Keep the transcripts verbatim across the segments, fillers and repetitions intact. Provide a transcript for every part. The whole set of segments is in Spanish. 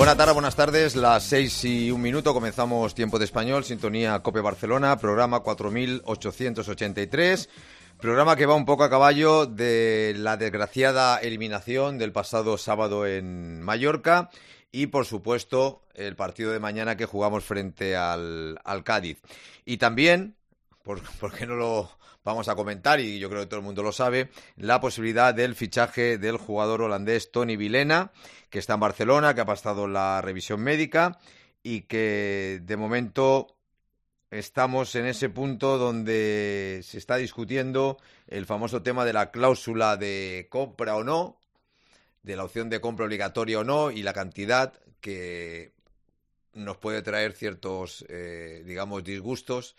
Buenas tardes, buenas tardes, las seis y un minuto, comenzamos Tiempo de Español, sintonía COPE Barcelona, programa cuatro mil ochocientos ochenta y tres, programa que va un poco a caballo de la desgraciada eliminación del pasado sábado en Mallorca y, por supuesto, el partido de mañana que jugamos frente al, al Cádiz. Y también, por, porque no lo vamos a comentar, y yo creo que todo el mundo lo sabe, la posibilidad del fichaje del jugador holandés Toni Vilhena, que está en Barcelona, que ha pasado la revisión médica y que de momento estamos en ese punto donde se está discutiendo el famoso tema de la cláusula de compra o no, de la opción de compra obligatoria o no, y la cantidad que nos puede traer ciertos, eh, digamos, disgustos,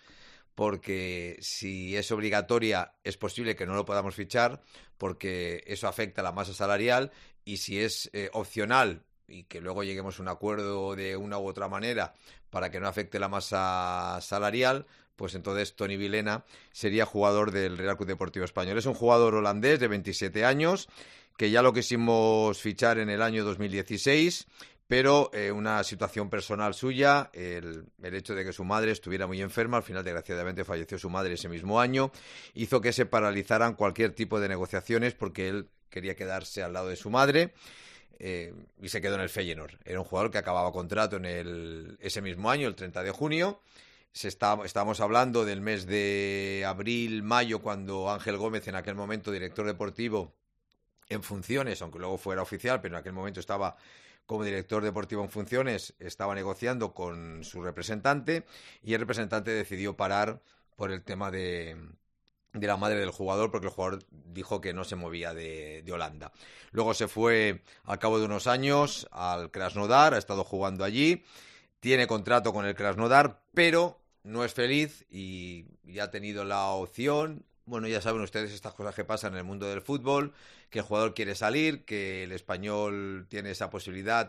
porque si es obligatoria es posible que no lo podamos fichar porque eso afecta a la masa salarial, y si es eh, opcional y que luego lleguemos a un acuerdo de una u otra manera para que no afecte la masa salarial, pues entonces Toni Vilhena sería jugador del Real Club Deportivo Español. Es un jugador holandés de veintisiete años que ya lo quisimos fichar en el año dos mil dieciséis, pero eh, una situación personal suya, el, el hecho de que su madre estuviera muy enferma, al final desgraciadamente falleció su madre ese mismo año, hizo que se paralizaran cualquier tipo de negociaciones porque él quería quedarse al lado de su madre eh, y se quedó en el Feyenoord. Era un jugador que acababa contrato en el, ese mismo año, el treinta de junio. Se está, estábamos hablando del mes de abril, mayo, cuando Ángel Gómez, en aquel momento director deportivo en funciones, aunque luego fuera oficial, pero en aquel momento estaba como director deportivo en funciones, estaba negociando con su representante y el representante decidió parar por el tema de, de la madre del jugador, porque el jugador dijo que no se movía de, de Holanda. Luego se fue al cabo de unos años al Krasnodar, ha estado jugando allí, tiene contrato con el Krasnodar, pero no es feliz y, y ha tenido la opción. Bueno, ya saben ustedes estas cosas que pasan en el mundo del fútbol, que el jugador quiere salir, que el Español tiene esa posibilidad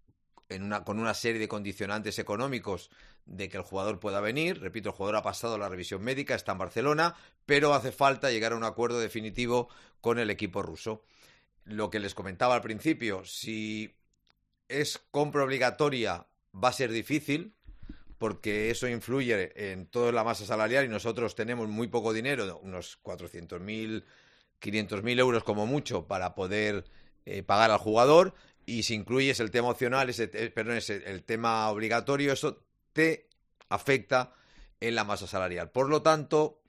en una, con una serie de condicionantes económicos de que el jugador pueda venir. Repito, el jugador ha pasado la revisión médica, está en Barcelona, pero hace falta llegar a un acuerdo definitivo con el equipo ruso. Lo que les comentaba al principio, si es compra obligatoria va a ser difícil, porque eso influye en toda la masa salarial y nosotros tenemos muy poco dinero, unos cuatrocientos mil, quinientos mil euros como mucho para poder eh, pagar al jugador, y si incluyes el tema opcional, ese, eh, perdón, ese, el tema obligatorio, eso te afecta en la masa salarial. Por lo tanto,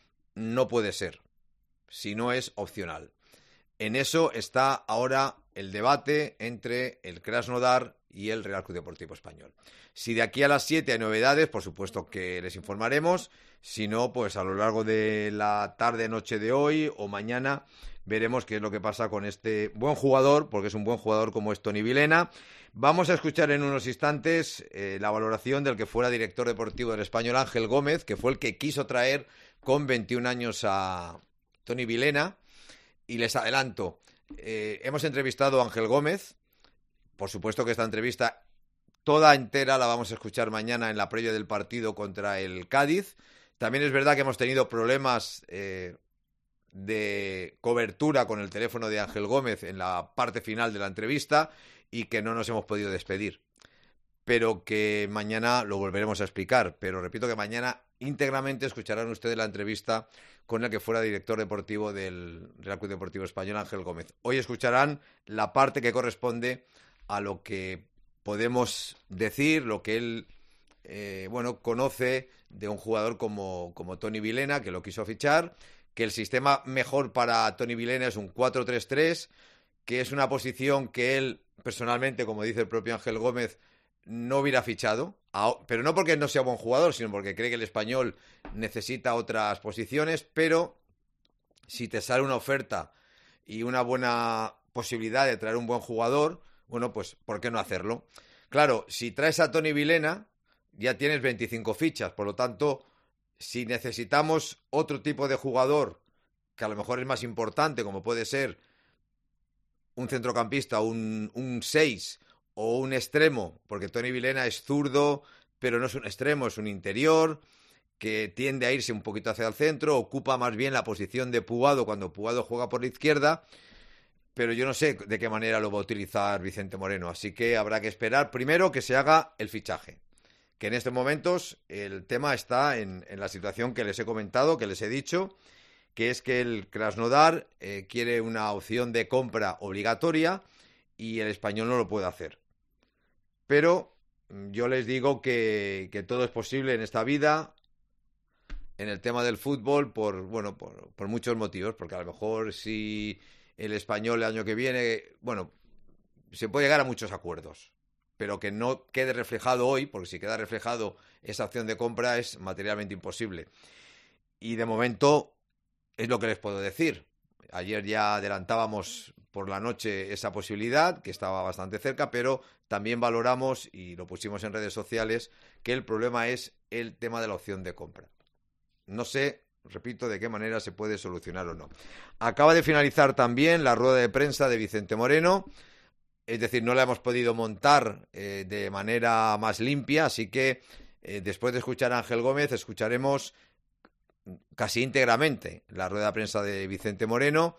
no puede ser, si no es opcional. En eso está ahora el debate entre el Krasnodar y el Real Club Deportivo Español. Si de aquí a las siete hay novedades, por supuesto que les informaremos. Si no, pues a lo largo de la tarde-noche de hoy o mañana veremos qué es lo que pasa con este buen jugador, porque es un buen jugador como es Toni Vilhena. Vamos a escuchar en unos instantes eh, la valoración del que fuera director deportivo del Español, Ángel Gómez, que fue el que quiso traer con veintiún años a Toni Vilhena. Y les adelanto, eh, hemos entrevistado a Ángel Gómez. Por supuesto que esta entrevista toda entera la vamos a escuchar mañana en la previa del partido contra el Cádiz. También es verdad que hemos tenido problemas eh, de cobertura con el teléfono de Ángel Gómez en la parte final de la entrevista y que no nos hemos podido despedir. Pero que mañana lo volveremos a explicar. Pero repito que mañana íntegramente escucharán ustedes la entrevista con el que fuera director deportivo del Real Club Deportivo Español, Ángel Gómez. Hoy escucharán la parte que corresponde a lo que podemos decir, lo que él eh, bueno, conoce de un jugador como, como Toni Vilhena, que lo quiso fichar, que el sistema mejor para Toni Vilhena es un cuatro tres tres, que es una posición que él personalmente, como dice el propio Ángel Gómez, no hubiera fichado, pero no porque no sea buen jugador, sino porque cree que el Español necesita otras posiciones. Pero si te sale una oferta y una buena posibilidad de traer un buen jugador, bueno, pues ¿por qué no hacerlo? Claro, si traes a Toni Vilhena, ya tienes veinticinco fichas, por lo tanto, si necesitamos otro tipo de jugador, que a lo mejor es más importante, como puede ser un centrocampista, un, un seis o un extremo, porque Toni Vilhena es zurdo, pero no es un extremo, es un interior, que tiende a irse un poquito hacia el centro, ocupa más bien la posición de Puado cuando Puado juega por la izquierda. pero yo no sé de qué manera lo va a utilizar Vicente Moreno, así que habrá que esperar primero que se haga el fichaje, que en estos momentos el tema está en, en la situación que les he comentado, que les he dicho, que es que el Krasnodar eh, quiere una opción de compra obligatoria y el Español no lo puede hacer. Pero yo les digo que, que todo es posible en esta vida, en el tema del fútbol, por, bueno, por, por muchos motivos, porque a lo mejor si el Español el año que viene, bueno, se puede llegar a muchos acuerdos, pero que no quede reflejado hoy, porque si queda reflejado esa opción de compra es materialmente imposible. Y de momento es lo que les puedo decir. Ayer ya adelantábamos por la noche esa posibilidad, que estaba bastante cerca, pero también valoramos, y lo pusimos en redes sociales, que el problema es el tema de la opción de compra. No sé, repito, de qué manera se puede solucionar o no. Acaba de finalizar también la rueda de prensa de Vicente Moreno, es decir, no la hemos podido montar eh, de manera más limpia, así que eh, después de escuchar a Ángel Gómez, escucharemos casi íntegramente la rueda de prensa de Vicente Moreno,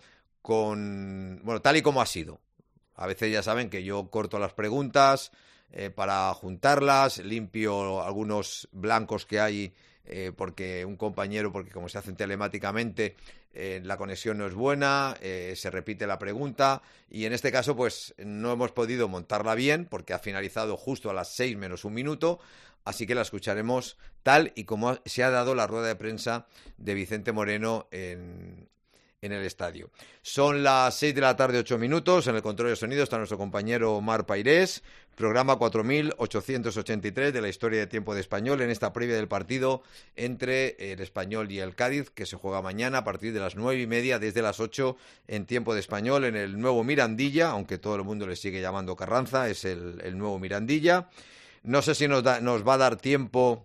con, bueno, tal y como ha sido. A veces ya saben que yo corto las preguntas eh, para juntarlas, limpio algunos blancos que hay eh, porque un compañero, porque como se hacen telemáticamente, eh, la conexión no es buena, eh, se repite la pregunta y en este caso pues no hemos podido montarla bien porque ha finalizado justo a las seis menos un minuto, así que la escucharemos tal y como se ha dado la rueda de prensa de Vicente Moreno en, en el estadio. Son las seis de la tarde, ocho minutos. En el control de sonido está nuestro compañero Omar Pairés. Programa cuatro mil ochocientos ochenta y tres de la historia de tiempo de Español en esta previa del partido entre el Español y el Cádiz, que se juega mañana a partir de las nueve y media, desde las ocho en tiempo de Español, en el nuevo Mirandilla, aunque todo el mundo le sigue llamando Carranza, es el, el nuevo Mirandilla. No sé si nos, da, nos va a dar tiempo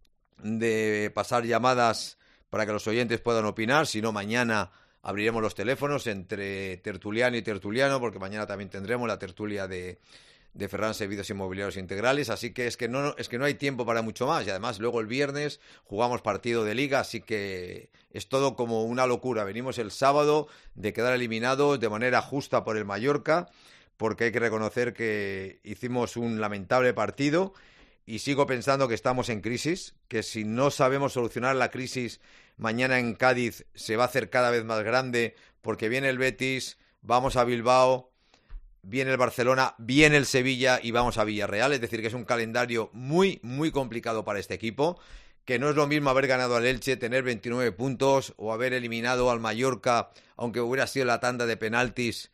de pasar llamadas para que los oyentes puedan opinar, si no mañana abriremos los teléfonos entre tertuliano y tertuliano, porque mañana también tendremos la tertulia de, de Ferran Servicios Inmobiliarios Integrales, así que es que no es que no hay tiempo para mucho más, y además luego el viernes jugamos partido de Liga, así que es todo como una locura. Venimos el sábado de quedar eliminados de manera justa por el Mallorca, porque hay que reconocer que hicimos un lamentable partido y sigo pensando que estamos en crisis, que si no sabemos solucionar la crisis mañana en Cádiz se va a hacer cada vez más grande, porque viene el Betis, vamos a Bilbao, viene el Barcelona, viene el Sevilla y vamos a Villarreal, es decir, que es un calendario muy, muy complicado para este equipo, que no es lo mismo haber ganado al Elche, tener veintinueve puntos, o haber eliminado al Mallorca, aunque hubiera sido la tanda de penaltis,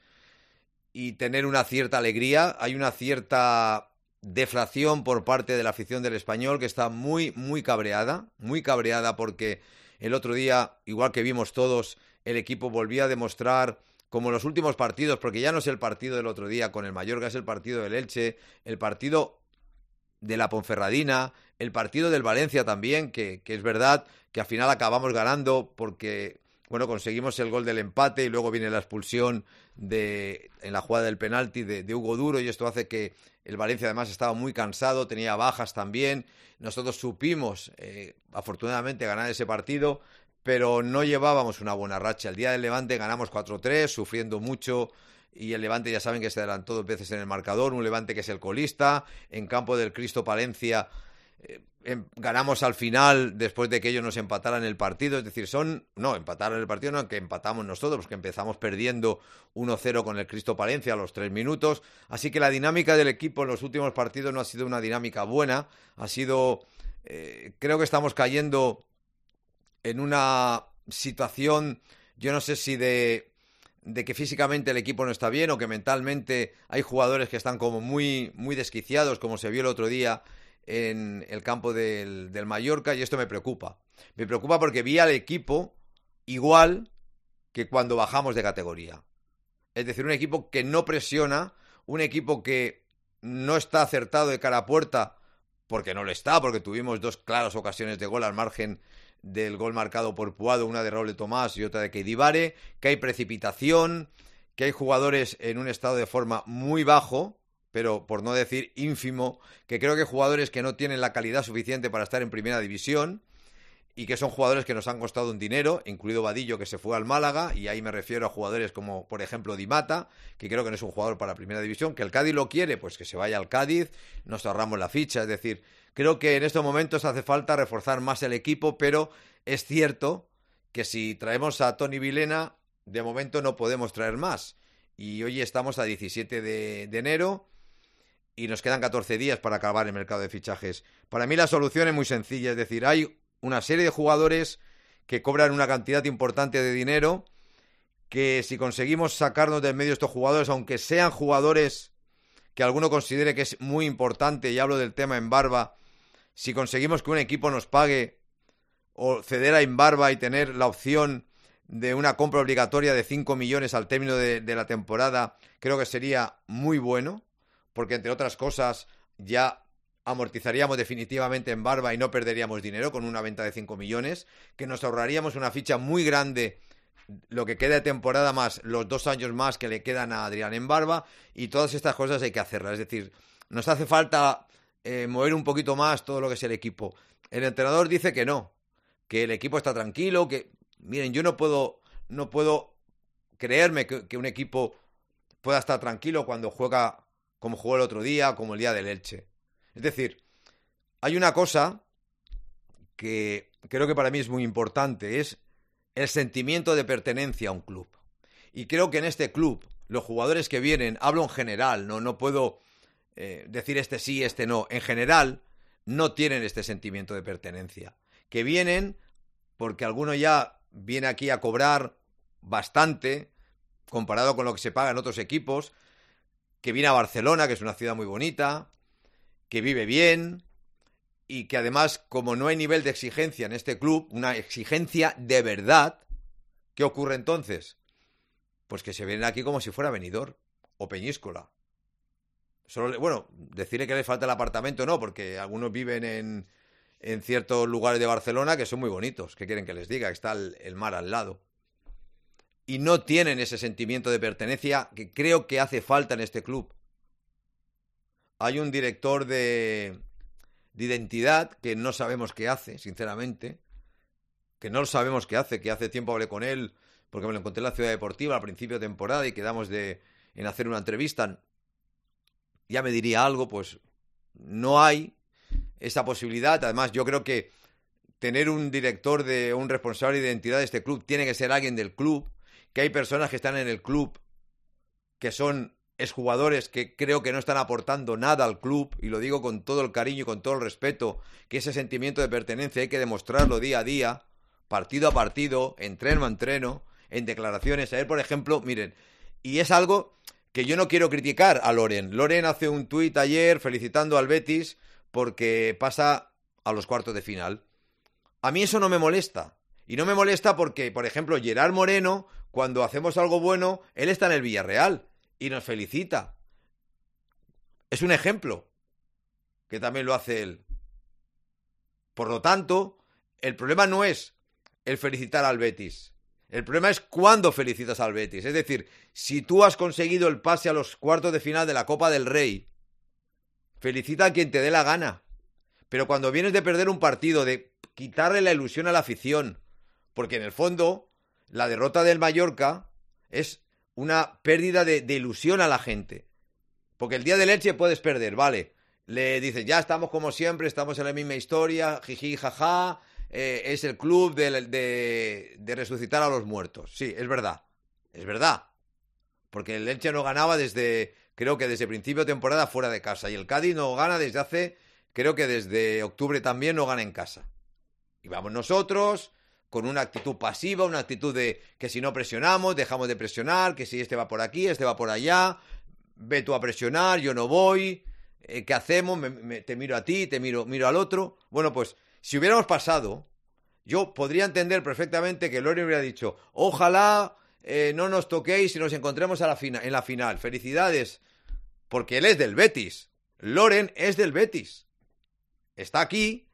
y tener una cierta alegría. Hay una cierta deflación por parte de la afición del Español que está muy, muy cabreada, muy cabreada porque el otro día, igual que vimos todos, el equipo volvía a demostrar, como en los últimos partidos, porque ya no es el partido del otro día con el Mallorca, es el partido del Elche, el partido de la Ponferradina, el partido del Valencia también, que, que es verdad que al final acabamos ganando porque, bueno, conseguimos el gol del empate y luego viene la expulsión de en la jugada del penalti de, de Hugo Duro, y esto hace que el Valencia además estaba muy cansado, tenía bajas también. Nosotros supimos, eh, afortunadamente, ganar ese partido, pero no llevábamos una buena racha. El día del Levante ganamos cuatro tres, sufriendo mucho, y el Levante ya saben que se adelantó dos veces en el marcador, un Levante que es el colista, en campo del Cristo Palencia. Eh, em, ganamos al final después de que ellos nos empataran el partido, es decir, son, no, empataron el partido, no, que empatamos nosotros, porque empezamos perdiendo uno cero con el Cristo Palencia a los tres minutos, así que la dinámica del equipo en los últimos partidos no ha sido una dinámica buena, ha sido, eh, creo que estamos cayendo en una situación, yo no sé si de, de que físicamente el equipo no está bien o que mentalmente hay jugadores que están como muy, muy desquiciados, como se vio el otro día en el campo del, del Mallorca, y esto me preocupa. Me preocupa porque vi al equipo igual que cuando bajamos de categoría. Es decir, un equipo que no presiona, un equipo que no está acertado de cara a puerta, porque no lo está, porque tuvimos dos claras ocasiones de gol al margen del gol marcado por Puado, una de Raúl Tomás y otra de Keidibare, que hay precipitación, que hay jugadores en un estado de forma muy bajo, pero por no decir ínfimo, que creo que jugadores que no tienen la calidad suficiente para estar en primera división, y que son jugadores que nos han costado un dinero, incluido Vadillo, que se fue al Málaga, y ahí me refiero a jugadores como, por ejemplo, Di Mata, que creo que no es un jugador para Primera División, que el Cádiz lo quiere, pues que se vaya al Cádiz, nos ahorramos la ficha, es decir, creo que en estos momentos hace falta reforzar más el equipo, pero es cierto que si traemos a Toni Vilhena, de momento no podemos traer más, y hoy estamos a diecisiete de, de enero, y nos quedan catorce días para acabar el mercado de fichajes. Para mí la solución es muy sencilla, es decir, hay una serie de jugadores que cobran una cantidad importante de dinero, que si conseguimos sacarnos del medio estos jugadores, aunque sean jugadores que alguno considere que es muy importante, y hablo del tema Embarba, si conseguimos que un equipo nos pague o ceder a Embarba y tener la opción de una compra obligatoria de cinco millones al término de, de la temporada, creo que sería muy bueno, porque entre otras cosas ya amortizaríamos definitivamente en Barba y no perderíamos dinero con una venta de cinco millones, que nos ahorraríamos una ficha muy grande, lo que queda de temporada más los dos años más que le quedan a Adrián en Barba, y todas estas cosas hay que hacerlas. Es decir, nos hace falta eh, mover un poquito más todo lo que es el equipo. El entrenador dice que no, que el equipo está tranquilo, que, miren, yo no puedo, no puedo creerme que, que un equipo pueda estar tranquilo cuando juega como jugó el otro día, como el día del Elche. Es decir, hay una cosa que creo que para mí es muy importante, es el sentimiento de pertenencia a un club. Y creo que en este club, los jugadores que vienen, hablo en general, no, no puedo eh, decir este sí, este no, en general no tienen este sentimiento de pertenencia. Que vienen porque alguno ya viene aquí a cobrar bastante, comparado con lo que se paga en otros equipos, que viene a Barcelona, que es una ciudad muy bonita, que vive bien y que además, como no hay nivel de exigencia en este club, una exigencia de verdad, ¿qué ocurre entonces? Pues que se vienen aquí como si fuera Benidorm o Peñíscola. Solo, bueno, decirle que les falta el apartamento no, porque algunos viven en, en ciertos lugares de Barcelona que son muy bonitos. ¿Qué quieren que les diga? Está el, el mar al lado. Y no tienen ese sentimiento de pertenencia que creo que hace falta en este club. Hay un director de, de identidad que no sabemos qué hace, sinceramente. Que no sabemos qué hace, que hace tiempo hablé con él, porque me lo encontré en la Ciudad Deportiva al principio de temporada y quedamos de, en hacer una entrevista. Ya me diría algo, pues no hay esa posibilidad. Además, yo creo que tener un director de un responsable de identidad de este club tiene que ser alguien del club, que hay personas que están en el club que son exjugadores que creo que no están aportando nada al club, y lo digo con todo el cariño y con todo el respeto, que ese sentimiento de pertenencia hay que demostrarlo día a día, partido a partido, entreno a entreno, en declaraciones. Ayer, por ejemplo, miren, y es algo que yo no quiero criticar a Loren. Loren hace un tuit ayer felicitando al Betis porque pasa a los cuartos de final. A mí eso no me molesta. Y no me molesta porque, por ejemplo, Gerard Moreno, cuando hacemos algo bueno, él está en el Villarreal y nos felicita. Es un ejemplo que también lo hace él. Por lo tanto, el problema no es el felicitar al Betis. El problema es cuándo felicitas al Betis. Es decir, si tú has conseguido el pase a los cuartos de final de la Copa del Rey, felicita a quien te dé la gana. Pero cuando vienes de perder un partido, de quitarle la ilusión a la afición, porque en el fondo la derrota del Mallorca es una pérdida de, de ilusión a la gente. Porque el día del Elche puedes perder, vale. Le dices, ya estamos como siempre, estamos en la misma historia, jiji, jaja, eh, es el club de, de, de resucitar a los muertos. Sí, es verdad, es verdad. Porque el Elche no ganaba desde, creo que desde principio de temporada fuera de casa. Y el Cádiz no gana desde hace, creo que desde octubre también no gana en casa. Y vamos nosotros con una actitud pasiva, una actitud de que si no presionamos, dejamos de presionar, que si este va por aquí, este va por allá, ve tú a presionar, yo no voy, eh, ¿qué hacemos? Me, me, te miro a ti, te miro, miro al otro. Bueno, pues si hubiéramos pasado, yo podría entender perfectamente que Loren hubiera dicho, ojalá eh, no nos toquéis y nos encontremos a la fina, en la final. Felicidades, porque él es del Betis. Loren es del Betis. Está aquí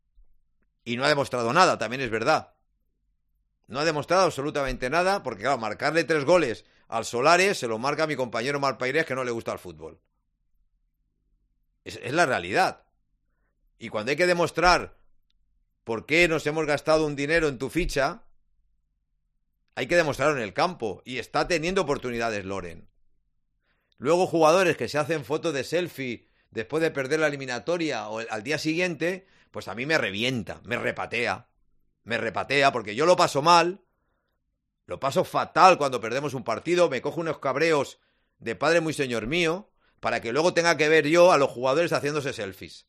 y no ha demostrado nada, también es verdad. No ha demostrado absolutamente nada, porque claro, marcarle tres goles al Solares se lo marca mi compañero Malpairés, que no le gusta el fútbol. Es, es la realidad. Y cuando hay que demostrar por qué nos hemos gastado un dinero en tu ficha, hay que demostrarlo en el campo. Y está teniendo oportunidades Loren. Luego jugadores que se hacen fotos de selfie después de perder la eliminatoria o al día siguiente, pues a mí me revienta, me repatea. Me repatea porque yo lo paso mal, lo paso fatal cuando perdemos un partido, me cojo unos cabreos de padre muy señor mío para que luego tenga que ver yo a los jugadores haciéndose selfies.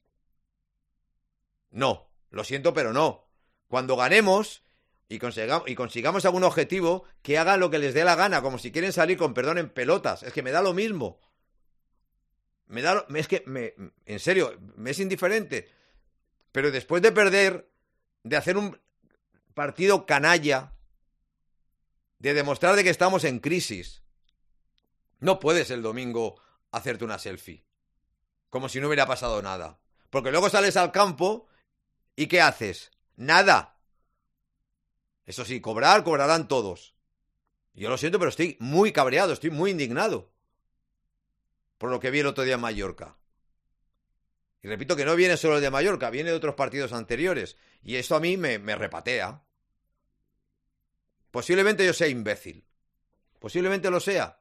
No, lo siento, pero no. Cuando ganemos y consigamos, y consigamos algún objetivo, que hagan lo que les dé la gana, como si quieren salir con perdón en pelotas. Es que me da lo mismo. Me da lo, es que, me, en serio, me es indiferente. Pero después de perder, de hacer un partido canalla, de demostrar de que estamos en crisis, no puedes el domingo hacerte una selfie, como si no hubiera pasado nada. Porque luego sales al campo y ¿qué haces? Nada. Eso sí, cobrar, cobrarán todos. Yo lo siento, pero estoy muy cabreado, estoy muy indignado por lo que vi el otro día en Mallorca. Y repito que no viene solo el de Mallorca, viene de otros partidos anteriores. Y esto a mí me, me repatea. Posiblemente yo sea imbécil. Posiblemente lo sea.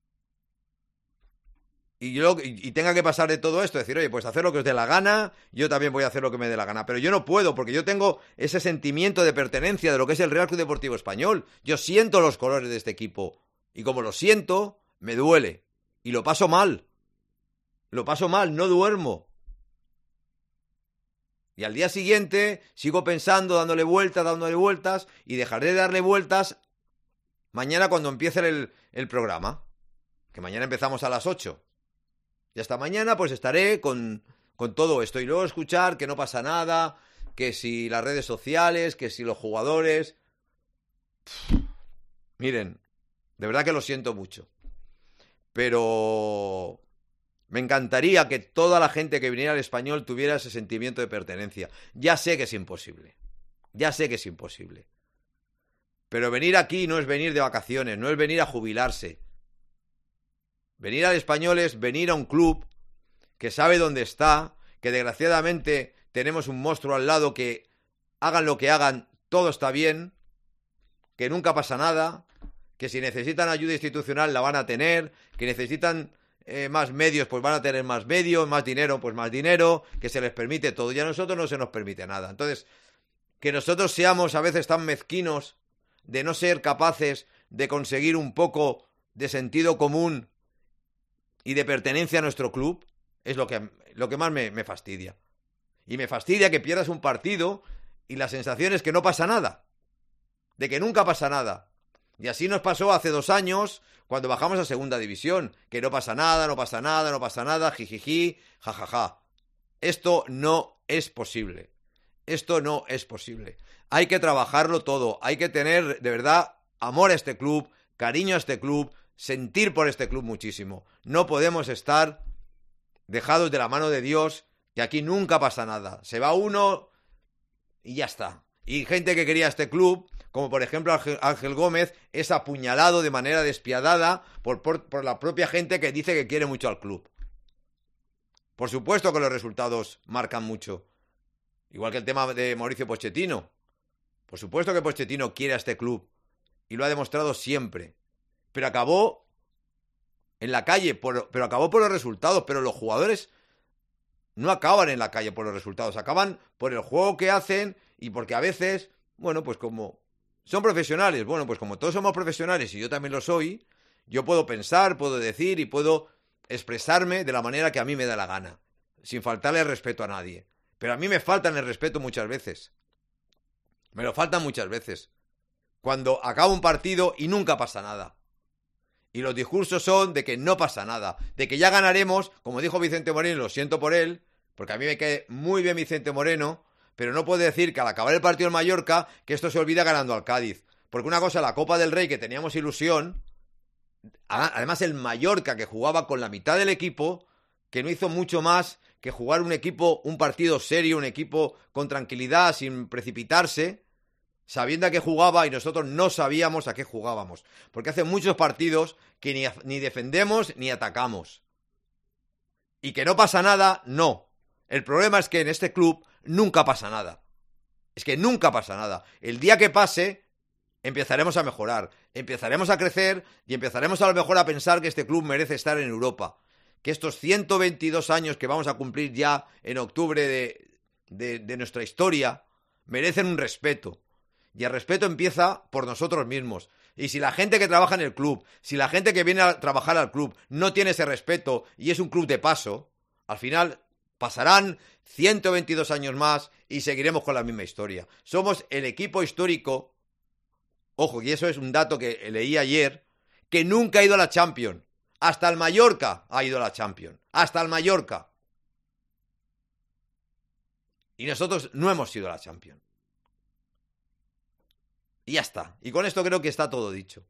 Y yo y, y tenga que pasar de todo esto, decir, oye, pues hacer lo que os dé la gana, yo también voy a hacer lo que me dé la gana. Pero yo no puedo, porque yo tengo ese sentimiento de pertenencia de lo que es el Real Club Deportivo Español. Yo siento los colores de este equipo. Y como lo siento, me duele. Y lo paso mal. Lo paso mal, no duermo. Y al día siguiente sigo pensando, dándole vueltas, dándole vueltas, y dejaré de darle vueltas mañana cuando empiece el, el programa. Que mañana empezamos a las ocho. Y hasta mañana pues estaré con, con todo esto. Y luego escuchar que no pasa nada, que si las redes sociales, que si los jugadores... Pff, miren, de verdad que lo siento mucho. Pero me encantaría que toda la gente que viniera al Español tuviera ese sentimiento de pertenencia. Ya sé que es imposible. Ya sé que es imposible. Pero venir aquí no es venir de vacaciones, no es venir a jubilarse. Venir al Español es venir a un club que sabe dónde está, que desgraciadamente tenemos un monstruo al lado que hagan lo que hagan, todo está bien, que nunca pasa nada, que si necesitan ayuda institucional la van a tener, que necesitan eh, más medios, pues van a tener más medios, más dinero, pues más dinero, que se les permite todo y a nosotros no se nos permite nada. Entonces, que nosotros seamos a veces tan mezquinos de no ser capaces de conseguir un poco de sentido común y de pertenencia a nuestro club, es lo que, lo que más me, me fastidia. Y me fastidia que pierdas un partido y la sensación es que no pasa nada. De que nunca pasa nada. Y así nos pasó hace dos años cuando bajamos a segunda división. Que no pasa nada, no pasa nada, no pasa nada, jijiji, jajaja. Esto no es posible. Esto no es posible. Hay que trabajarlo todo. Hay que tener de verdad amor a este club, cariño a este club, sentir por este club muchísimo. No podemos estar dejados de la mano de Dios, que aquí nunca pasa nada. Se va uno y ya está. Y gente que quería este club, como por ejemplo Ángel Gómez, es apuñalado de manera despiadada por, por, por la propia gente que dice que quiere mucho al club. Por supuesto que los resultados marcan mucho. Igual que el tema de Mauricio Pochettino. Por supuesto que Pochettino quiere a este club. Y lo ha demostrado siempre. Pero acabó en la calle, por, pero acabó por los resultados. Pero los jugadores no acaban en la calle por los resultados. Acaban por el juego que hacen y porque a veces, bueno, pues como son profesionales. Bueno, pues como todos somos profesionales y yo también lo soy, yo puedo pensar, puedo decir y puedo expresarme de la manera que a mí me da la gana. Sin faltarle respeto a nadie. Pero a mí me faltan el respeto muchas veces. Me lo faltan muchas veces. Cuando acaba un partido y nunca pasa nada. Y los discursos son de que no pasa nada. De que ya ganaremos, como dijo Vicente Moreno, lo siento por él, porque a mí me cae muy bien Vicente Moreno, pero no puede decir que al acabar el partido en Mallorca, que esto se olvida ganando al Cádiz. Porque una cosa, la Copa del Rey, que teníamos ilusión, además el Mallorca, que jugaba con la mitad del equipo, que no hizo mucho más que jugar un equipo, un partido serio, un equipo con tranquilidad, sin precipitarse, sabiendo a qué jugaba y nosotros no sabíamos a qué jugábamos. Porque hace muchos partidos que ni, ni defendemos ni atacamos. Y que no pasa nada, no. El problema es que en este club nunca pasa nada. Es que nunca pasa nada. El día que pase, empezaremos a mejorar, empezaremos a crecer y empezaremos a lo mejor a pensar que este club merece estar en Europa. Que estos ciento veintidós años que vamos a cumplir ya en octubre de, de, de nuestra historia merecen un respeto. Y el respeto empieza por nosotros mismos. Y si la gente que trabaja en el club, si la gente que viene a trabajar al club no tiene ese respeto y es un club de paso, al final pasarán ciento veintidós años más y seguiremos con la misma historia. Somos el equipo histórico, ojo, y eso es un dato que leí ayer, que nunca ha ido a la Champions. Hasta el Mallorca ha ido a la Champions. Hasta el Mallorca. Y nosotros no hemos ido a la Champions. Y ya está. Y con esto creo que está todo dicho.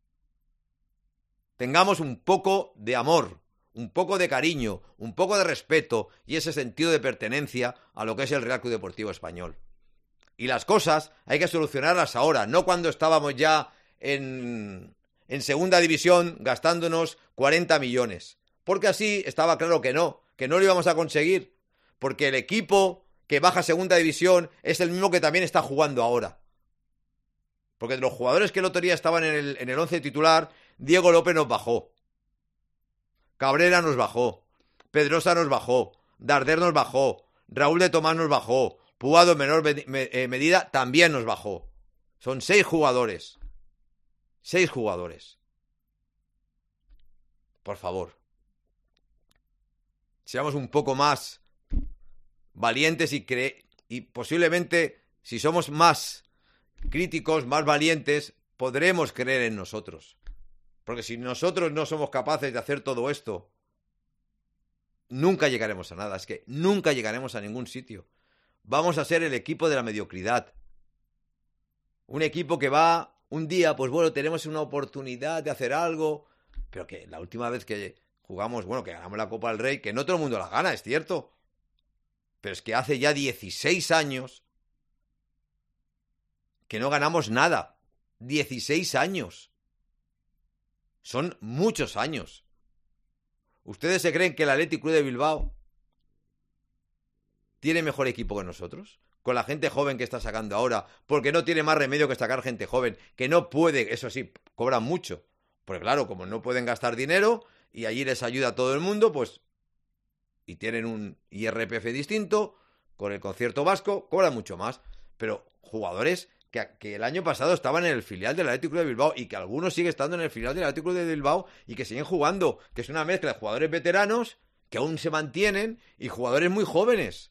Tengamos un poco de amor, un poco de cariño, un poco de respeto y ese sentido de pertenencia a lo que es el Real Club Deportivo Español. Y las cosas hay que solucionarlas ahora, no cuando estábamos ya en, en segunda división gastándonos cuarenta millones. Porque así estaba claro que no, que no lo íbamos a conseguir. Porque el equipo que baja a segunda división es el mismo que también está jugando ahora. Porque de los jugadores que el otro día estaban en el, en el once titular, Diego López nos bajó. Cabrera nos bajó. Pedrosa nos bajó. Darder nos bajó. Raúl de Tomás nos bajó. Puado en menor me, me, eh, medida también nos bajó. Son seis jugadores. Seis jugadores. Por favor. Seamos un poco más valientes y, cre y posiblemente, si somos más críticos, más valientes, podremos creer en nosotros. Porque si nosotros no somos capaces de hacer todo esto, nunca llegaremos a nada. Es que nunca llegaremos a ningún sitio. Vamos a ser el equipo de la mediocridad. Un equipo que va un día, pues bueno, tenemos una oportunidad de hacer algo, pero que la última vez que jugamos, bueno, que ganamos la Copa del Rey, que no todo el mundo la gana, es cierto. Pero es que hace ya dieciséis años que no ganamos nada. dieciséis años. Son muchos años. ¿Ustedes se creen que el Athletic Club de Bilbao tiene mejor equipo que nosotros? Con la gente joven que está sacando ahora, porque no tiene más remedio que sacar gente joven, que no puede, eso sí, cobran mucho. Porque claro, como no pueden gastar dinero y allí les ayuda a todo el mundo, pues, y tienen un I R P F distinto, con el concierto vasco, cobran mucho más. Pero jugadores que, que el año pasado estaban en el filial del Athletic Club de Bilbao y que algunos siguen estando en el filial del Athletic Club de Bilbao y que siguen jugando, que es una mezcla de jugadores veteranos que aún se mantienen y jugadores muy jóvenes.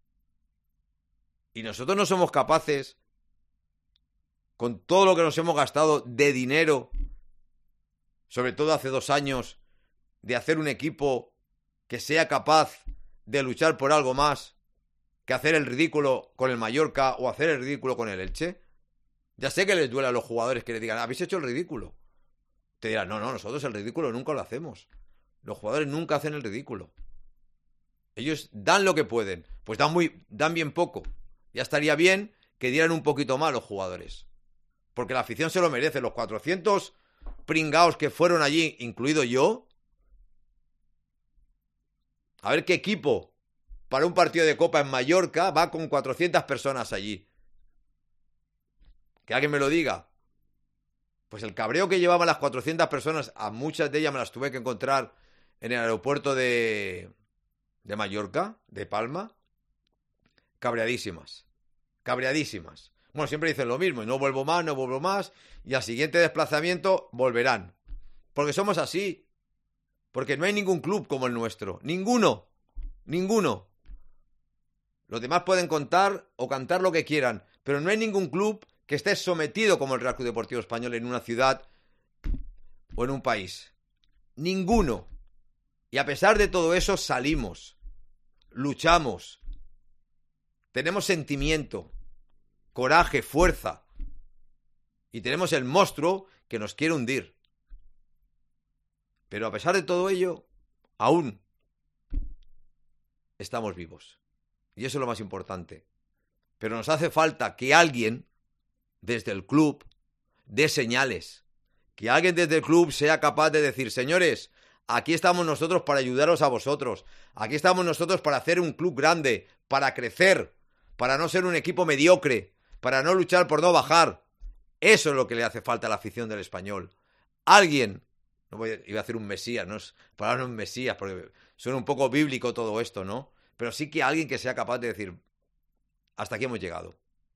Y nosotros no somos capaces, con todo lo que nos hemos gastado de dinero, sobre todo hace dos años, de hacer un equipo que sea capaz de luchar por algo más que hacer el ridículo con el Mallorca o hacer el ridículo con el Elche. Ya sé que les duele a los jugadores que les digan, habéis hecho el ridículo. Te dirán, no, no, nosotros el ridículo nunca lo hacemos. Los jugadores nunca hacen el ridículo. Ellos dan lo que pueden. Pues dan, muy, dan bien poco. Ya estaría bien que dieran un poquito más los jugadores. Porque la afición se lo merece. Los cuatrocientos pringaos que fueron allí, incluido yo. A ver qué equipo para un partido de Copa en Mallorca va con cuatrocientas personas allí. Que alguien me lo diga. Pues el cabreo que llevaban las cuatrocientas personas, a muchas de ellas me las tuve que encontrar en el aeropuerto de, de Mallorca, de Palma. Cabreadísimas. Cabreadísimas. Bueno, siempre dicen lo mismo. No vuelvo más, no vuelvo más. Y al siguiente desplazamiento volverán. Porque somos así. Porque no hay ningún club como el nuestro. Ninguno. Ninguno. Los demás pueden contar o cantar lo que quieran. Pero no hay ningún club que esté sometido como el Real Club Deportivo Español en una ciudad o en un país. Ninguno. Y a pesar de todo eso salimos. Luchamos. Tenemos sentimiento, coraje, fuerza. Y tenemos el monstruo que nos quiere hundir. Pero a pesar de todo ello, aún estamos vivos. Y eso es lo más importante. Pero nos hace falta que alguien, desde el club, dé señales. Que alguien desde el club sea capaz de decir, señores, aquí estamos nosotros para ayudaros a vosotros. Aquí estamos nosotros para hacer un club grande, para crecer. para no ser un equipo mediocre, para no luchar por no bajar. Eso es lo que le hace falta a la afición del Español. Alguien, no voy a, iba a hacer un mesías, no es para hablar un mesías, porque suena un poco bíblico todo esto, ¿no? Pero sí que alguien que sea capaz de decir, hasta aquí hemos llegado.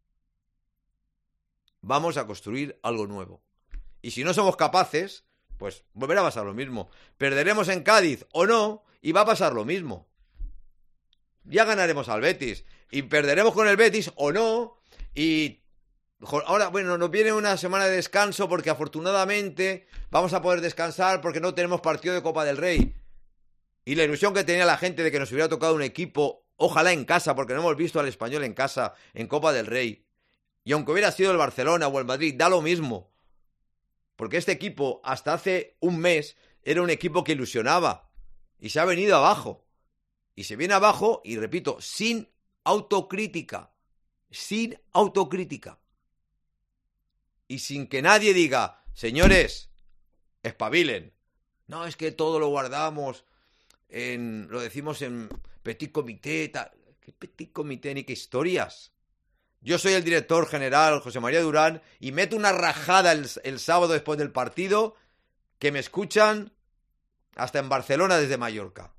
Vamos a construir algo nuevo. Y si no somos capaces, pues volverá a pasar lo mismo. Perderemos en Cádiz o no, y va a pasar lo mismo. Ya ganaremos al Betis, y perderemos con el Betis o no, y ahora, bueno, nos viene una semana de descanso porque afortunadamente vamos a poder descansar porque no tenemos partido de Copa del Rey. Y la ilusión que tenía la gente de que nos hubiera tocado un equipo, ojalá en casa, porque no hemos visto al Español en casa, en Copa del Rey. Y aunque hubiera sido el Barcelona o el Madrid, da lo mismo. Porque este equipo, hasta hace un mes, era un equipo que ilusionaba. Y se ha venido abajo. Y se viene abajo, y repito, sin autocrítica. Sin autocrítica. Y sin que nadie diga, señores, espabilen. No, es que todo lo guardamos, en, lo decimos en petit comité. Tal. ¿Qué petit comité ni qué historias? Yo soy el director general, José María Durán, y meto una rajada el, el sábado después del partido que me escuchan hasta en Barcelona desde Mallorca.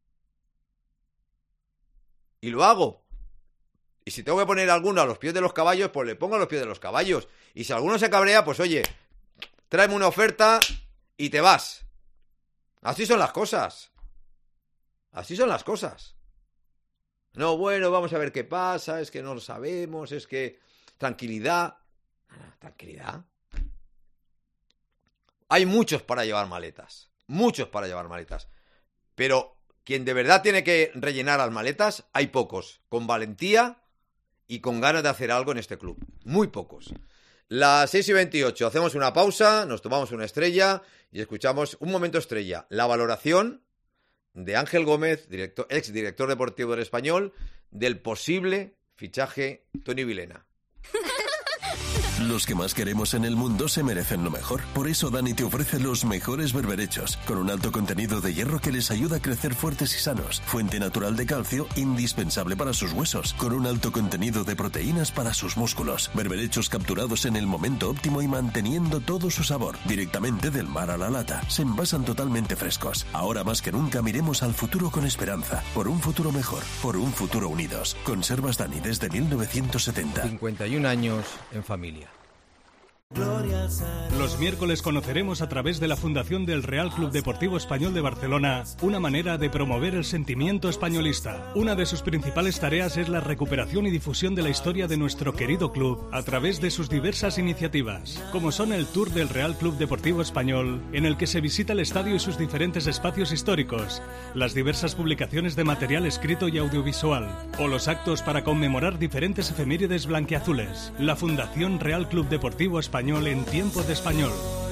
Y lo hago. Y si tengo que poner a alguno a los pies de los caballos, pues le pongo a los pies de los caballos. Y si alguno se cabrea, pues oye, tráeme una oferta y te vas. Así son las cosas. Así son las cosas. No, bueno, vamos a ver qué pasa, es que no lo sabemos, es que... Tranquilidad. ¿Tranquilidad? Hay muchos para llevar maletas. Muchos para llevar maletas. Pero quien de verdad tiene que rellenar las maletas, hay pocos. Con valentía y con ganas de hacer algo en este club. Muy pocos. Las seis y veintiocho, hacemos una pausa, nos tomamos una estrella y escuchamos un momento estrella. La valoración de Ángel Gómez, director, ex director deportivo del Español, del posible fichaje Toni Vilhena. Los que más queremos en el mundo se merecen lo mejor. Por eso Dani te ofrece los mejores berberechos, con un alto contenido de hierro que les ayuda a crecer fuertes y sanos. Fuente natural de calcio, indispensable para sus huesos, con un alto contenido de proteínas para sus músculos. Berberechos capturados en el momento óptimo y manteniendo todo su sabor, directamente del mar a la lata. Se envasan totalmente frescos. Ahora más que nunca miremos al futuro con esperanza. Por un futuro mejor, por un futuro unidos. Conservas Dani desde mil novecientos setenta. cincuenta y un años en familia. Los miércoles conoceremos a través de la Fundación del Real Club Deportivo Español de Barcelona una manera de promover el sentimiento españolista. Una de sus principales tareas es la recuperación y difusión de la historia de nuestro querido club a través de sus diversas iniciativas, como son el Tour del Real Club Deportivo Español, en el que se visita el estadio y sus diferentes espacios históricos, las diversas publicaciones de material escrito y audiovisual, o los actos para conmemorar diferentes efemérides blanquiazules. La Fundación Real Club Deportivo Español en tiempo de español.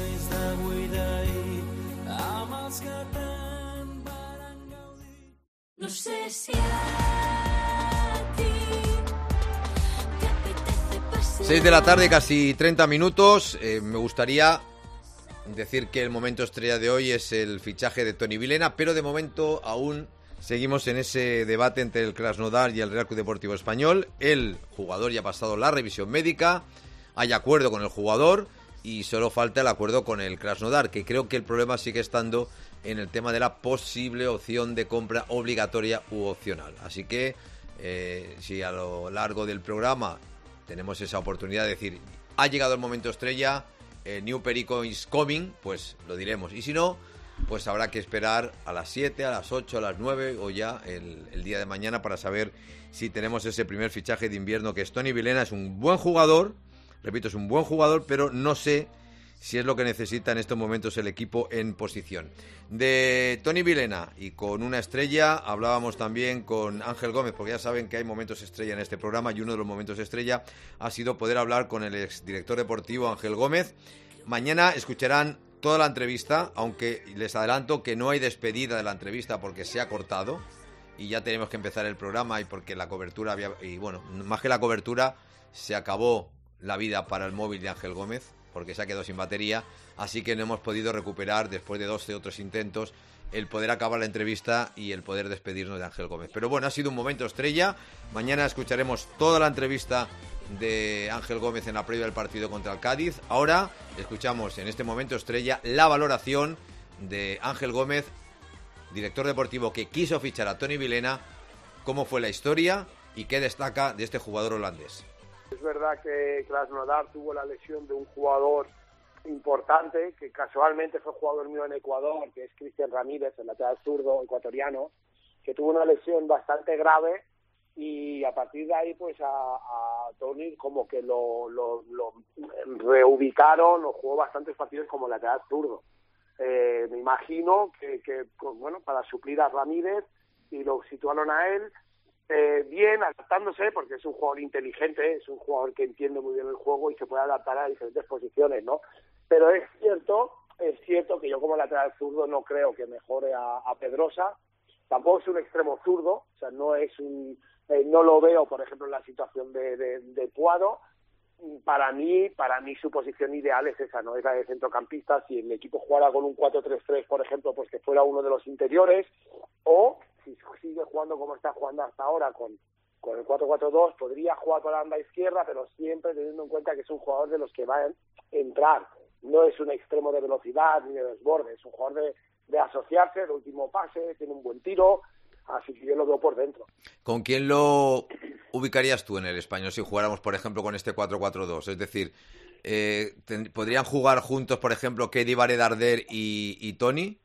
No sé si a ti te apetece pasear. seis de la tarde, casi treinta minutos. Eh, me gustaría decir que el momento estrella de hoy es el fichaje de Toni Vilhena, pero de momento aún seguimos en ese debate entre el Krasnodar y el Real Club Deportivo Español. El jugador ya ha pasado la revisión médica. Hay acuerdo con el jugador y solo falta el acuerdo con el Krasnodar, que creo que el problema sigue estando en el tema de la posible opción de compra obligatoria u opcional. Así que eh, si a lo largo del programa tenemos esa oportunidad de decir, ha llegado el momento estrella, eh, New Perico is coming, pues lo diremos. Y si no, pues habrá que esperar a las siete, a las ocho, a las nueve o ya el, el día de mañana para saber si tenemos ese primer fichaje de invierno, que es Toni Vilhena. Es un buen jugador. Repito, es un buen jugador, pero no sé si es lo que necesita en estos momentos el equipo en posición. De Toni Vilhena y con una estrella, hablábamos también con Ángel Gómez, porque ya saben que hay momentos estrella en este programa y uno de los momentos estrella ha sido poder hablar con el exdirector deportivo Ángel Gómez. Mañana escucharán toda la entrevista, aunque les adelanto que no hay despedida de la entrevista porque se ha cortado y ya tenemos que empezar el programa y porque la cobertura había... Y bueno, más que la cobertura, se acabó la vida para el móvil de Ángel Gómez porque se ha quedado sin batería, así que no hemos podido recuperar después de doce otros intentos el poder acabar la entrevista y el poder despedirnos de Ángel Gómez. Pero bueno, ha sido un momento estrella. Mañana escucharemos toda la entrevista de Ángel Gómez en la previa del partido contra el Cádiz. Ahora escuchamos en este momento estrella la valoración de Ángel Gómez, director deportivo que quiso fichar a Toni Vilhena, cómo fue la historia y qué destaca de este jugador holandés. Es verdad que Krasnodar tuvo la lesión de un jugador importante, que casualmente fue jugador mío en Ecuador, que es Cristian Ramírez, el lateral zurdo ecuatoriano, que tuvo una lesión bastante grave, y a partir de ahí pues a, a Toni como que lo, lo, lo reubicaron, o jugó bastantes partidos como lateral zurdo. Eh, me imagino que, que, bueno, para suplir a Ramírez, y lo situaron a él, eh, bien, adaptándose, porque es un jugador inteligente, es un jugador que entiende muy bien el juego y se puede adaptar a diferentes posiciones, ¿no? Pero es cierto, es cierto que yo como lateral zurdo no creo que mejore a, a Pedrosa, tampoco es un extremo zurdo, o sea, no es un, eh, no lo veo, por ejemplo, en la situación de, de, de Puado. Para mí, para mí su posición ideal es esa, ¿no? Es la de centrocampista. Si el equipo jugara con un cuatro tres tres, por ejemplo, pues que fuera uno de los interiores, o si sigue jugando como está jugando hasta ahora con, con el cuatro cuatro dos, podría jugar por la banda izquierda, pero siempre teniendo en cuenta que es un jugador de los que va a entrar. No es un extremo de velocidad ni de desborde, es un jugador de, de asociarse, de último pase, tiene un buen tiro, así que yo lo veo por dentro. ¿Con quién lo ubicarías tú en el Español si jugáramos, por ejemplo, con este cuatro cuatro dos? Es decir, eh, ten, ¿podrían jugar juntos, por ejemplo, Keddy Varedarder y, y Toni?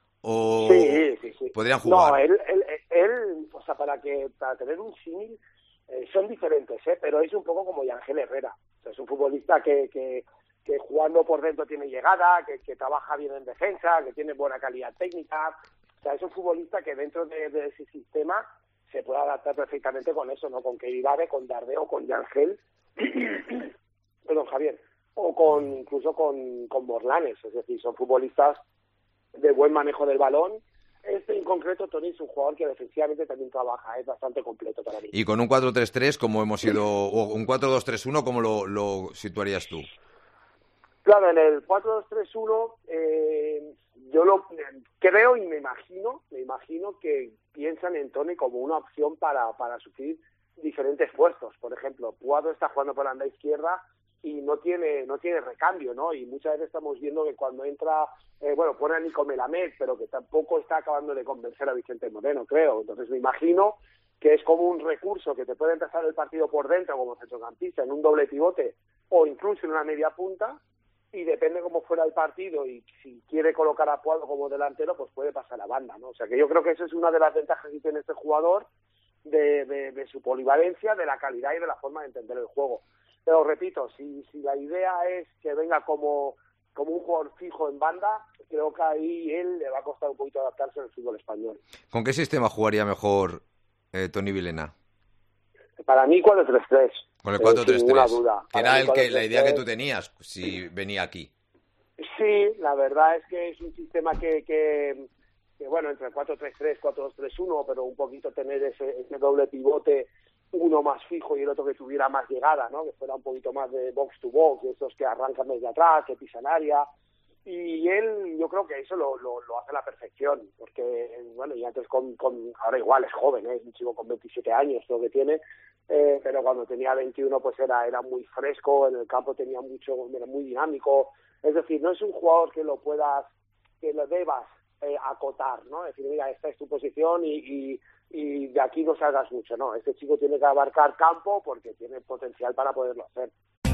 ¿O sí, sí, sí. podrían jugar? No, él, él, él o sea, para que para tener un símil, eh, son diferentes, ¿eh? Pero es un poco como Yangel Herrera. O sea, es un futbolista que, que, que jugando por dentro tiene llegada, que, que trabaja bien en defensa, que tiene buena calidad técnica. O sea, es un futbolista que dentro de, de ese sistema se puede adaptar perfectamente con eso, ¿no? Con Keddy Vare, con Dardeo, con Yangel, perdón, Javier, o con incluso con, con Morlanes. Es decir, son futbolistas de buen manejo del balón. Este en concreto, Toni, es un jugador que defensivamente también trabaja, es bastante completo para mí. Y con un cuatro tres tres, como hemos ido, o un cuatro dos tres uno, ¿cómo lo, lo situarías tú? Claro, en el cuatro dos tres uno, eh, yo lo creo y me imagino, me imagino que piensan en Toni como una opción para, para sufrir diferentes puestos. Por ejemplo, Puado está jugando por la banda izquierda y no tiene no tiene recambio, ¿no? Y muchas veces estamos viendo que cuando entra, eh, bueno, pone a Nico Melamed, pero que tampoco está acabando de convencer a Vicente Moreno, creo. Entonces me imagino que es como un recurso que te puede empezar el partido por dentro como centrocampista, en un doble pivote o incluso en una media punta, y depende cómo fuera el partido y si quiere colocar a Puado como delantero, pues puede pasar a banda, ¿no? O sea que yo creo que eso es una de las ventajas que tiene este jugador, de, de, de su polivalencia, de la calidad y de la forma de entender el juego. Pero repito, si, si la idea es que venga como, como un jugador fijo en banda, creo que ahí él le va a costar un poquito adaptarse al fútbol español. ¿Con qué sistema jugaría mejor eh, Toni Vilhena? Para mí cuatro tres tres. Con el cuatro tres tres, sin ninguna duda. que era el que, la idea que tú tenías si venía aquí. Sí, la verdad es que es un sistema que, que, que bueno, entre cuatro tres tres, cuatro dos tres uno, pero un poquito tener ese, ese doble pivote, uno más fijo y el otro que tuviera más llegada, ¿no? Que fuera un poquito más de box to box, esos que arrancan desde atrás, que pisan área. Y él, yo creo que eso lo, lo, lo hace a la perfección, porque, bueno, y antes con, con ahora igual es joven, ¿eh? Es un chico con veintisiete años, lo que tiene, eh, pero cuando tenía veintiuno pues era, era muy fresco, en el campo tenía mucho, era muy dinámico. Es decir, no es un jugador que lo puedas, que lo debas eh, acotar, ¿no? Es decir, mira, esta es tu posición y, y, y de aquí no salgas mucho, ¿no? Este chico tiene que abarcar campo porque tiene potencial para poderlo hacer.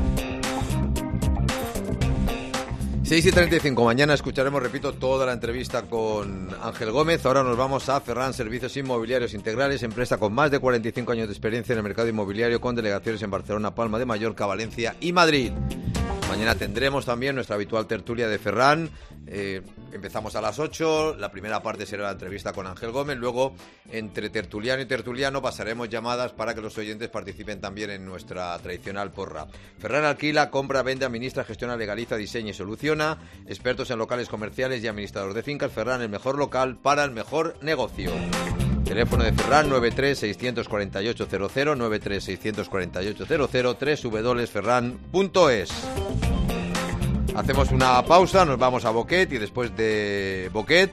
seis y treinta y cinco, mañana escucharemos, repito, toda la entrevista con Ángel Gómez. Ahora nos vamos a Ferran Servicios Inmobiliarios Integrales, empresa con más de cuarenta y cinco años de experiencia en el mercado inmobiliario, con delegaciones en Barcelona, Palma de Mallorca, Valencia y Madrid. Mañana tendremos también nuestra habitual tertulia de Ferran. Eh, empezamos a las ocho, la primera parte será la entrevista con Ángel Gómez, luego entre tertuliano y tertuliano pasaremos llamadas para que los oyentes participen también en nuestra tradicional porra. Ferran alquila, compra, vende, administra, gestiona, legaliza, diseña y soluciona. Expertos en locales comerciales y administrador de fincas. Ferran, el mejor local para el mejor negocio. Teléfono de Ferran nueve tres seis cuatro ocho cero cero, nueve tres seis cuatro ocho cero cero, doble u doble u doble u punto ferran punto es. Hacemos una pausa, nos vamos a Boquet y después de Boquet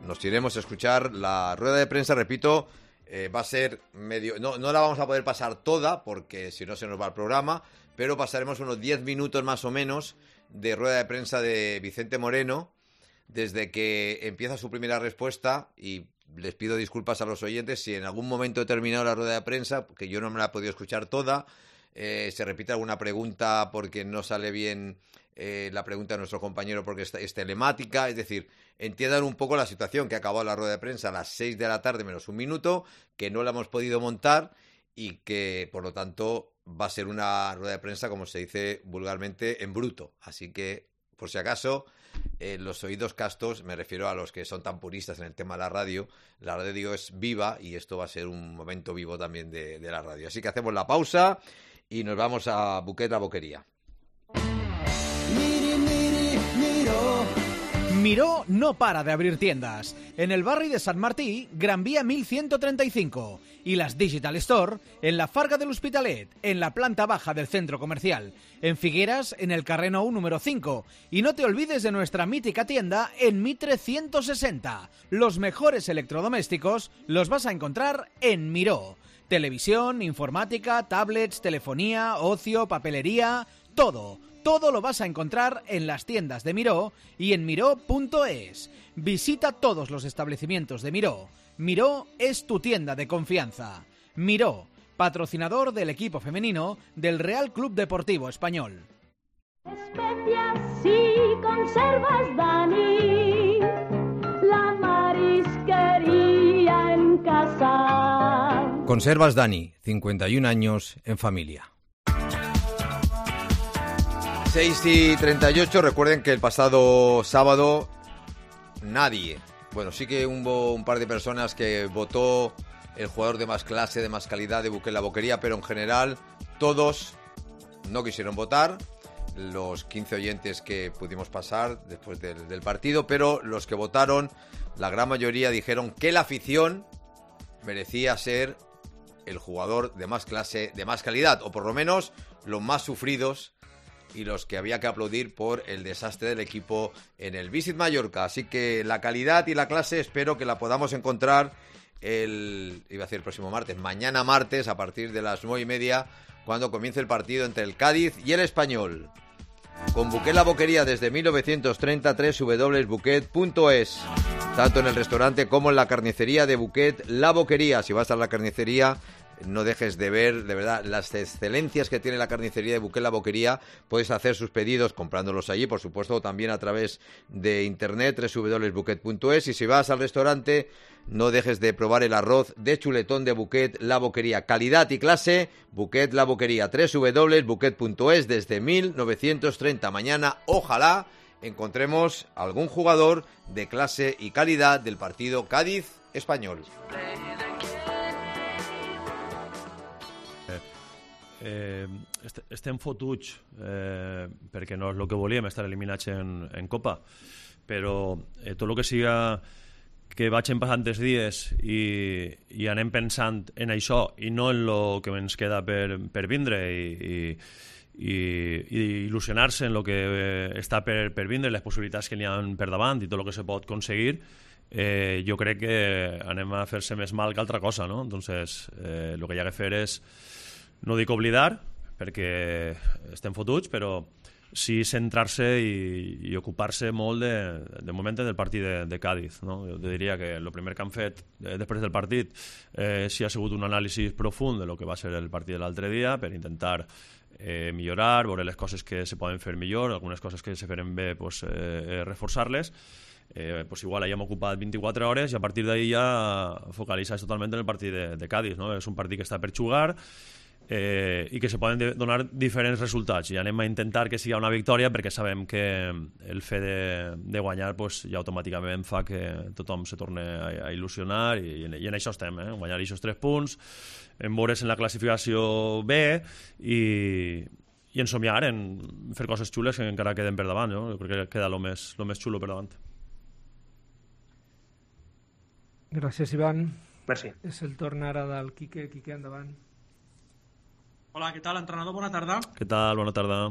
nos iremos a escuchar la rueda de prensa, repito, eh, va a ser medio... No, no la vamos a poder pasar toda, porque si no se nos va el programa, pero pasaremos unos diez minutos más o menos de rueda de prensa de Vicente Moreno, desde que empieza su primera respuesta, y les pido disculpas a los oyentes si en algún momento he terminado la rueda de prensa, porque yo no me la he podido escuchar toda, eh, se repite alguna pregunta porque no sale bien eh, la pregunta de nuestro compañero porque es, es telemática, es decir, entiendan un poco la situación, que ha acabado la rueda de prensa a las seis de la tarde menos un minuto, que no la hemos podido montar y que, por lo tanto, va a ser una rueda de prensa, como se dice vulgarmente, en bruto. Así que, por si acaso, eh, los oídos castos, me refiero a los que son tan puristas en el tema de la radio, la radio es viva y esto va a ser un momento vivo también de, de la radio. Así que hacemos la pausa y nos vamos a Buquet La Boquería. Miri, miri, miro. Miró no para de abrir tiendas. En el barri de Sant Martí, Gran Vía mil ciento treinta y cinco. Y las Digital Store en la Farga de l'Hospitalet, en la planta baja del centro comercial. En Figueras, en el carrer Nou número cinco. Y no te olvides de nuestra mítica tienda en Mitre ciento sesenta. Los mejores electrodomésticos los vas a encontrar en Miró. Televisión, informática, tablets, telefonía, ocio, papelería, todo. Todo lo vas a encontrar en las tiendas de Miró y en miró punto es. Visita todos los establecimientos de Miró. Miró es tu tienda de confianza. Miró, patrocinador del equipo femenino del Real Club Deportivo Español. Especias y conservas, Dani, la marisquería en casa. Conservas Dani, cincuenta y un años en familia. seis y treinta y ocho, recuerden que el pasado sábado nadie, bueno, sí que hubo un par de personas que votó el jugador de más clase, de más calidad de Buquet La Boquería, pero en general todos no quisieron votar, los quince oyentes que pudimos pasar después del, del partido, pero los que votaron, la gran mayoría dijeron que la afición merecía ser el jugador de más clase, de más calidad, o por lo menos los más sufridos y los que había que aplaudir por el desastre del equipo en el Visit Mallorca. Así que la calidad y la clase espero que la podamos encontrar el, iba a decir el próximo martes, mañana martes a partir de las nueve y media, cuando comience el partido entre el Cádiz y el Español. Con Buquet La Boquería desde mil novecientos treinta, doble u doble u doble u punto buquet punto es. Tanto en el restaurante como en la carnicería de Buquet La Boquería. Si vas a la carnicería, no dejes de ver, de verdad, las excelencias que tiene la carnicería de Buquet La Boquería. Puedes hacer sus pedidos comprándolos allí, por supuesto, o también a través de internet, doble u doble u doble u punto buquet punto es. Y si vas al restaurante, no dejes de probar el arroz de chuletón de Buquet La Boquería. Calidad y clase, Buquet La Boquería, doble u doble u doble u punto buquet punto es desde mil novecientos treinta. Mañana, ojalá, encontremos algún jugador de clase y calidad del partido Cádiz-Español. Eh, est estem fotuts eh, perquè no és el que volíem, estar eliminats en, en Copa, però eh, tot el que siga que vagin passant els dies i, i anem pensant en això i no en el que ens queda per, per vindre i, i, i, i il·lusionar-se en el que està per, per vindre, les possibilitats que n'hi ha per davant i tot el que se pot aconseguir. Eh, jo crec que anem a fer-se més mal que altra cosa, no? Entonces, eh, el que hi ha que fer és, no dic oblidar, perquè estem fotuts, però sí centrar-se i, i ocupar-se molt de, de moment del partit de, de Cádiz, no? Jo diria que el primer que han fet eh, després del partit eh, sí ha sigut un anàlisi profund de lo que va ser el partit de l'altre dia per intentar eh, millorar, veure les coses que se poden fer millor, algunes coses que se feren bé, pues, eh, reforçar-les. Eh, pues igual ahí hem ocupat vint-i-quatre hores i a partir d'ahí ja focalitzar totalment en el partit de, de Cádiz, no? És un partit que està per jugar eh, i que se poden de, donar diferents resultats i anem a intentar que sigui una victòria perquè sabem que el fet de, de guanyar pues, ja automàticament fa que tothom se torni a, a il·lusionar i, i en això estem, eh? Guanyar aquests tres punts, en veure's en la classificació bé i, i en somiar en fer coses xules que encara queden per davant, no? Jo crec que queda el més, lo més xulo per davant. Gràcies, Ivan. Merci. És el torn ara del Quique. Quique, endavant. Hola, què tal, entrenador? Bona tarda. Què tal? Bona tarda.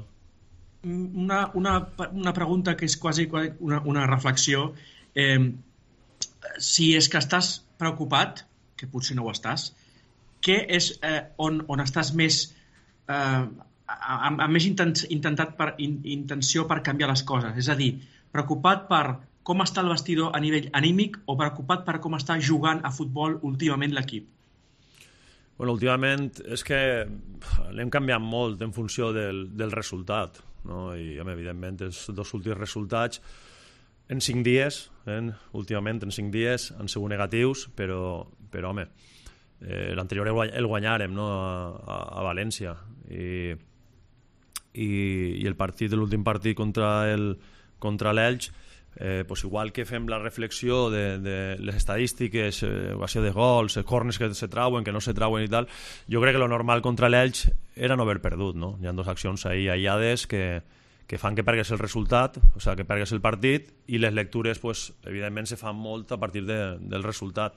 Una, una, una pregunta que és quasi una, una reflexió. Eh, si és que estàs preocupat, que potser no ho estàs, què és eh, on, on estàs més eh, amb, amb més intent, intentat per, in, intenció per canviar les coses? És a dir, preocupat per com està el vestidor a nivell anímic o preocupat per com està jugant a futbol últimament l'equip? Bueno, últimament és que anem canviant molt en funció del, del resultat, no? I, home, evidentment, els dos últims resultats en cinc dies, eh? últimament en cinc dies han sigut negatius, però, però home, eh, l'anterior el guanyàrem, no? a, a, a València, i, i, i el partit, l'últim partit contra el contra l'Elx, eh, pues igual que fem la reflexió de, de les estadístiques, eh, ocasió de gols, eh, corners que se trauen, que no se trauen i tal, jo crec que lo normal contra l'Elx era no haver perdut, no? Hi ha dues accions ahí aïllades que, que fan que pergues el resultat, o sigui, que pergues el partit, i les lectures, pues, evidentment, se fan molt a partir de, del resultat.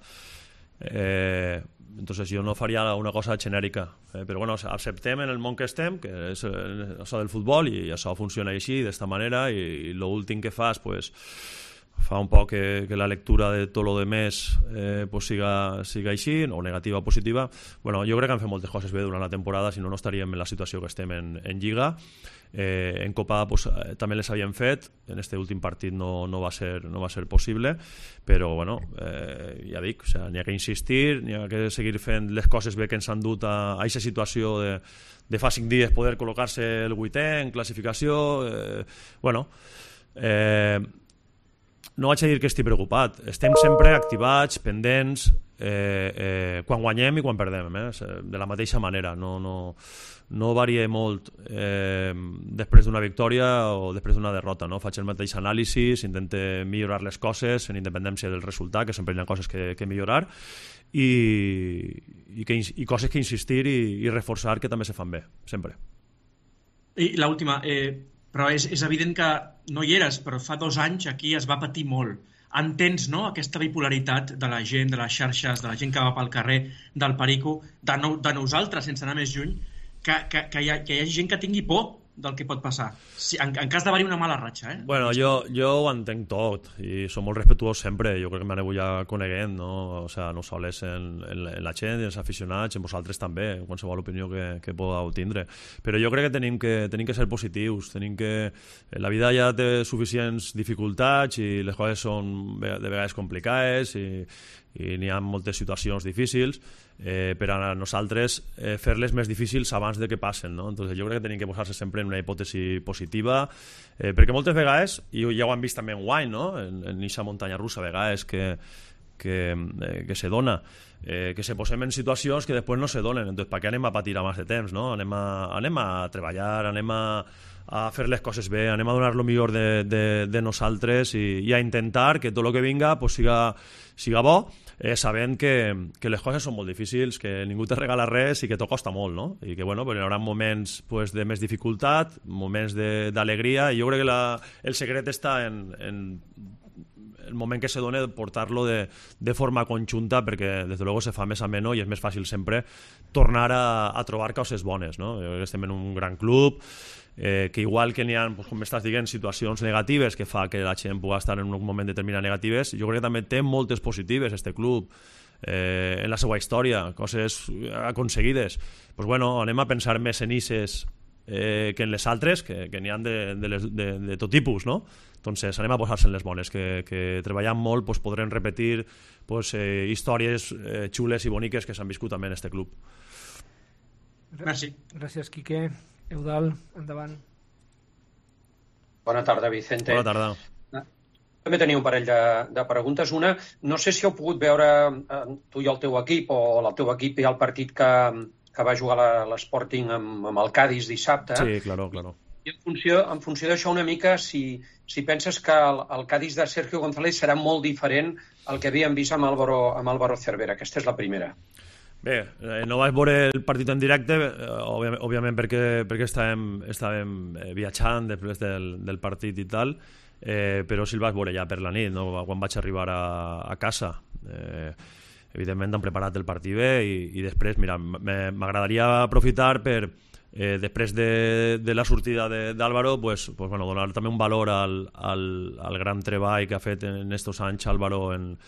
Eh, entonces jo no faria una cosa genèrica, eh, però bueno, acceptem en el món que estem, que és eh, això del futbol, i això funciona així, d'esta manera, i, i l'últim que fas, pues, fa un poc que, que la lectura de tot lo de més eh, pues siga, siga així, o negativa o positiva. Bueno, jo crec que han fet moltes coses bé durant la temporada, si no, no estaríem en la situació que estem en, en Lliga. Eh, en Copa pues, eh, també les havien fet, en este últim partit no, no, va ser, no va ser possible, però bueno, eh, ja dic, o sea, n'hi ha que insistir, n'hi ha que seguir fent les coses bé que ens han dut a aquesta situació de, de fa cinc dies poder col·locar-se el vuitè en classificació. Eh, bueno, eh, no vaig a dir que estic preocupat, estem sempre activats, pendents, eh, eh, quan guanyem i quan perdem, eh? De la mateixa manera, no, no, no varia molt eh, després d'una victòria o després d'una derrota, no? Faig el mateix anàlisi, intento millorar les coses en independència del resultat, que sempre hi ha coses que, que millorar, i, i, que, i coses que insistir i, i reforçar que també se fan bé, sempre. I l'última, eh, però és, és evident que no hi eres, però fa dos anys aquí es va patir molt. Entens, no?, aquesta bipolaritat de la gent, de les xarxes, de la gent que va pel carrer, del Perico, de, no, de nosaltres, sense anar més lluny, que, que, que, hi ha, que hi ha gent que tingui por del que pot passar, si, en, en cas d'haver-hi una mala ratxa. Eh? Bueno, jo, jo ho entenc tot i som molt respetuós sempre, jo crec que m'aneu ja coneguent, no? O sea, no sols en, en, en la gent, en els aficionats, en vosaltres també, en qualsevol opinió que, que podeu tindre, però jo crec que tenim que, tenim que ser positius, tenim que... La vida ja té suficients dificultats i les coses són de vegades complicades i, i n'hi ha moltes situacions difícils, eh, per a nosaltres eh, fer-les més difícils abans de que passen, no? Entonces, jo crec que tenim que posar-se sempre en una hipòtesi positiva, eh, perquè moltes vegades, i ja ho han vist també en guany, no? en aquesta muntanya russa, a vegades que, que, eh, que se dona, eh, que se posem en situacions que després no se donen, entonces per què anem a patir a més de temps, no? Anem a, anem a treballar, anem a a fer les coses bé, anem a donar lo millor de, de, de nosaltres i, i a intentar que tot el que vinga pues, siga, siga bo, eh, sabent que, que les coses són molt difícils, que ningú te regala res i que tot costa molt, no? I que bueno, pues, hi haurà moments pues, de més dificultat, moments d'alegria, i jo crec que la, el secret està en, en el moment que se dona portar-lo de, de forma conjunta, perquè des de luego se fa més ameno i és més fàcil sempre tornar a, a trobar coses bones, no? Jo crec que estem en un gran club, eh, que igual que n'hi ha, pues, com m'estàs dient, situacions negatives que fa que la gent pugui estar en un moment determinat negatives, jo crec que també té moltes positives este club, eh, en la seva història, coses aconseguides. Pues bueno, anem a pensar més en isses eh, que en les altres, que, que n'hi ha de, de, les, de, de tot tipus, no? Entonces anem a posar-se en les bones, que, que treballant molt pues, podrem repetir pues, eh, històries eh, xules i boniques que s'han viscut també en este club. Merci. Gràcies, Quique. Eudal, endavant. Bona tarda, Vicente. Bona tarda. També tenia un parell de, de preguntes. Una, no sé si heu pogut veure eh, tu i el teu equip, o el teu equip i el partit que, que va jugar l'Sporting amb, amb el Cádiz dissabte. Sí, claro, claro. I en funció, en funció d'això una mica, si, si penses que el, el Cádiz de Sergio González serà molt diferent al que havíem vist amb Álvaro, amb Álvaro Cervera. Aquesta és la primera. Bé, eh, no vaig veure el partit en directe, eh, òbviament, òbviament perquè, perquè estàvem, estàvem viatjant després del, del partit i tal, eh, però sí el vaig veure ja per la nit, no? Quan vaig arribar a, a casa. Eh, evidentment han preparat el partit bé i, i després, mira, m'agradaria aprofitar per, eh, després de, de la sortida d'Álvaro, pues, pues, bueno, donar també un valor al, al, al gran treball que ha fet en estos anys Álvaro en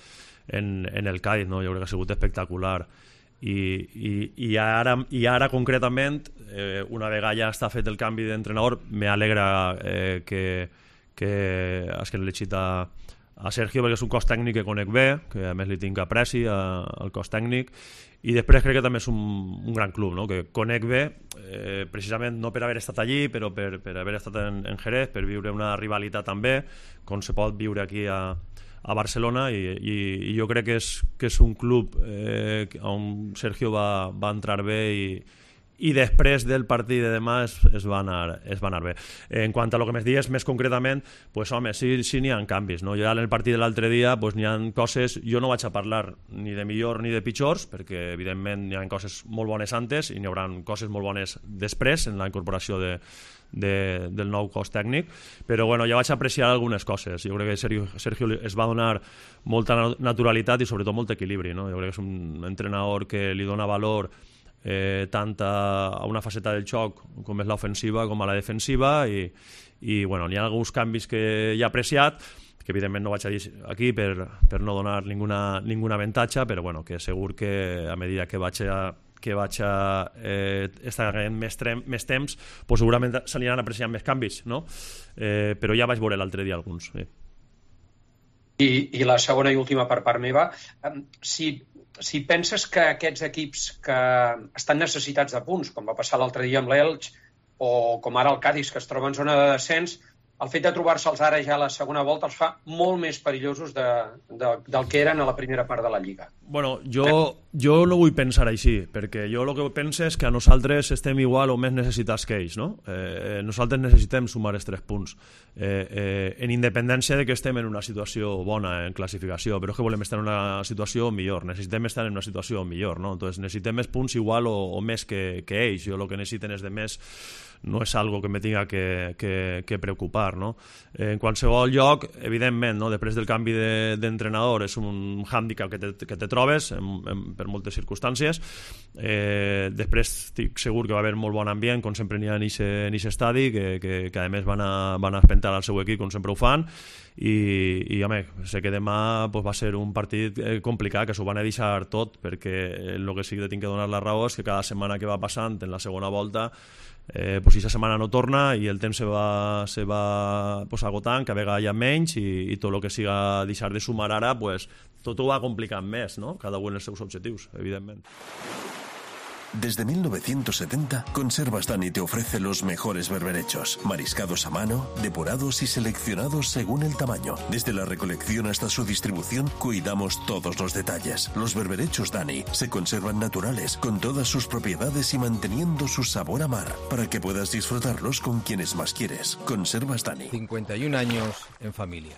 en, en el Cádiz, no? Jo crec que ha sigut espectacular. I, i, i, ara, i ara concretament, eh, una vegada ja està fet el canvi d'entrenador, m'alegra eh, que, que has que l'he a, a Sergio, perquè és un cos tècnic que conec bé, que a més li tinc apreci al cos tècnic, i després crec que també és un, un gran club, no? Que conec bé, eh, precisament no per haver estat allí, però per, per haver estat en, en Jerez, per viure una rivalitat també, com se pot viure aquí a, a Barcelona, i, i, i jo crec que és, que és un club eh, on Sergio va, va entrar bé, i, i després del partit de demà es, es, va anar, es va anar bé. En quant a lo que m'es dies més concretament, pues, home, sí, sí n'hi ha canvis, no? Jo en el partit de l'altre dia pues, n'hi ha coses, jo no vaig a parlar ni de millor ni de pitjors, perquè evidentment n'hi ha coses molt bones antes i n'hi haurà coses molt bones després en la incorporació de, de, del nou cos tècnic, però bueno, ja vaig apreciar algunes coses. Jo crec que Sergio, Sergio es va donar molta naturalitat i sobretot molt equilibri, no? Jo crec que és un entrenador que li dona valor Eh, tant a, a una faceta del xoc com és l'ofensiva com a la defensiva, i, i bueno, hi ha alguns canvis que hi ha apreciat, que evidentment no vaig a dir aquí per, per no donar ninguna, ninguna avantatge, però bueno, que segur que a mesura que vaig a que vaig a eh, estar ganant més, trem, més temps, pues segurament s'aniran apreciant més canvis, no? Eh, però ja vaig veure l'altre dia alguns. Sí. I, I la segona i última per part meva, si si penses que aquests equips que estan necessitats de punts, com va passar l'altre dia amb l'Elx, o com ara el Cádiz, que es troba en zona de descens, el fet de trobar-se'ls ara ja a la segona volta els fa molt més perillosos de, de, del que eren a la primera part de la Lliga. Bueno, jo, jo no vull pensar així, perquè jo el que penso és que a nosaltres estem igual o més necessitats que ells, no? Eh, nosaltres necessitem sumar els tres punts, eh, eh, en independència de que estem en una situació bona en classificació, però és que volem estar en una situació millor, necessitem estar en una situació millor, no? Entonces necessitem més punts igual o, o més que, que ells. Jo el que necessiten és de més, no és algo que me tinga que, que, que preocupar, no? En qualsevol lloc, evidentment, no? Després del canvi d'entrenador de, és un hàndicap que te, que te trobes en, en, per moltes circumstàncies. Eh, després estic segur que va haver molt bon ambient, com sempre n'hi ha en aquest estadi, que, que, que a més van a, van a espentar al seu equip, com sempre ho fan, i, i home, sé que demà pues, va ser un partit complicat, que s'ho van a deixar tot, perquè el que sí que tinc que donar la raó és que cada setmana que va passant en la segona volta, Eh, pues aquesta setmana no torna i el temps se va, se va pues, agotant, cada vegada hi ha menys, i, i tot el que siga deixar de sumar ara, pues, tot ho va complicant més, no? Cada un els seus objectius, evidentment. Desde mil novecientos setenta, Conservas Dani te ofrece los mejores berberechos, mariscados a mano, depurados y seleccionados según el tamaño. Desde la recolección hasta su distribución, cuidamos todos los detalles. Los berberechos Dani se conservan naturales, con todas sus propiedades y manteniendo su sabor a mar, para que puedas disfrutarlos con quienes más quieres. Conservas Dani. cincuenta y un años en familia.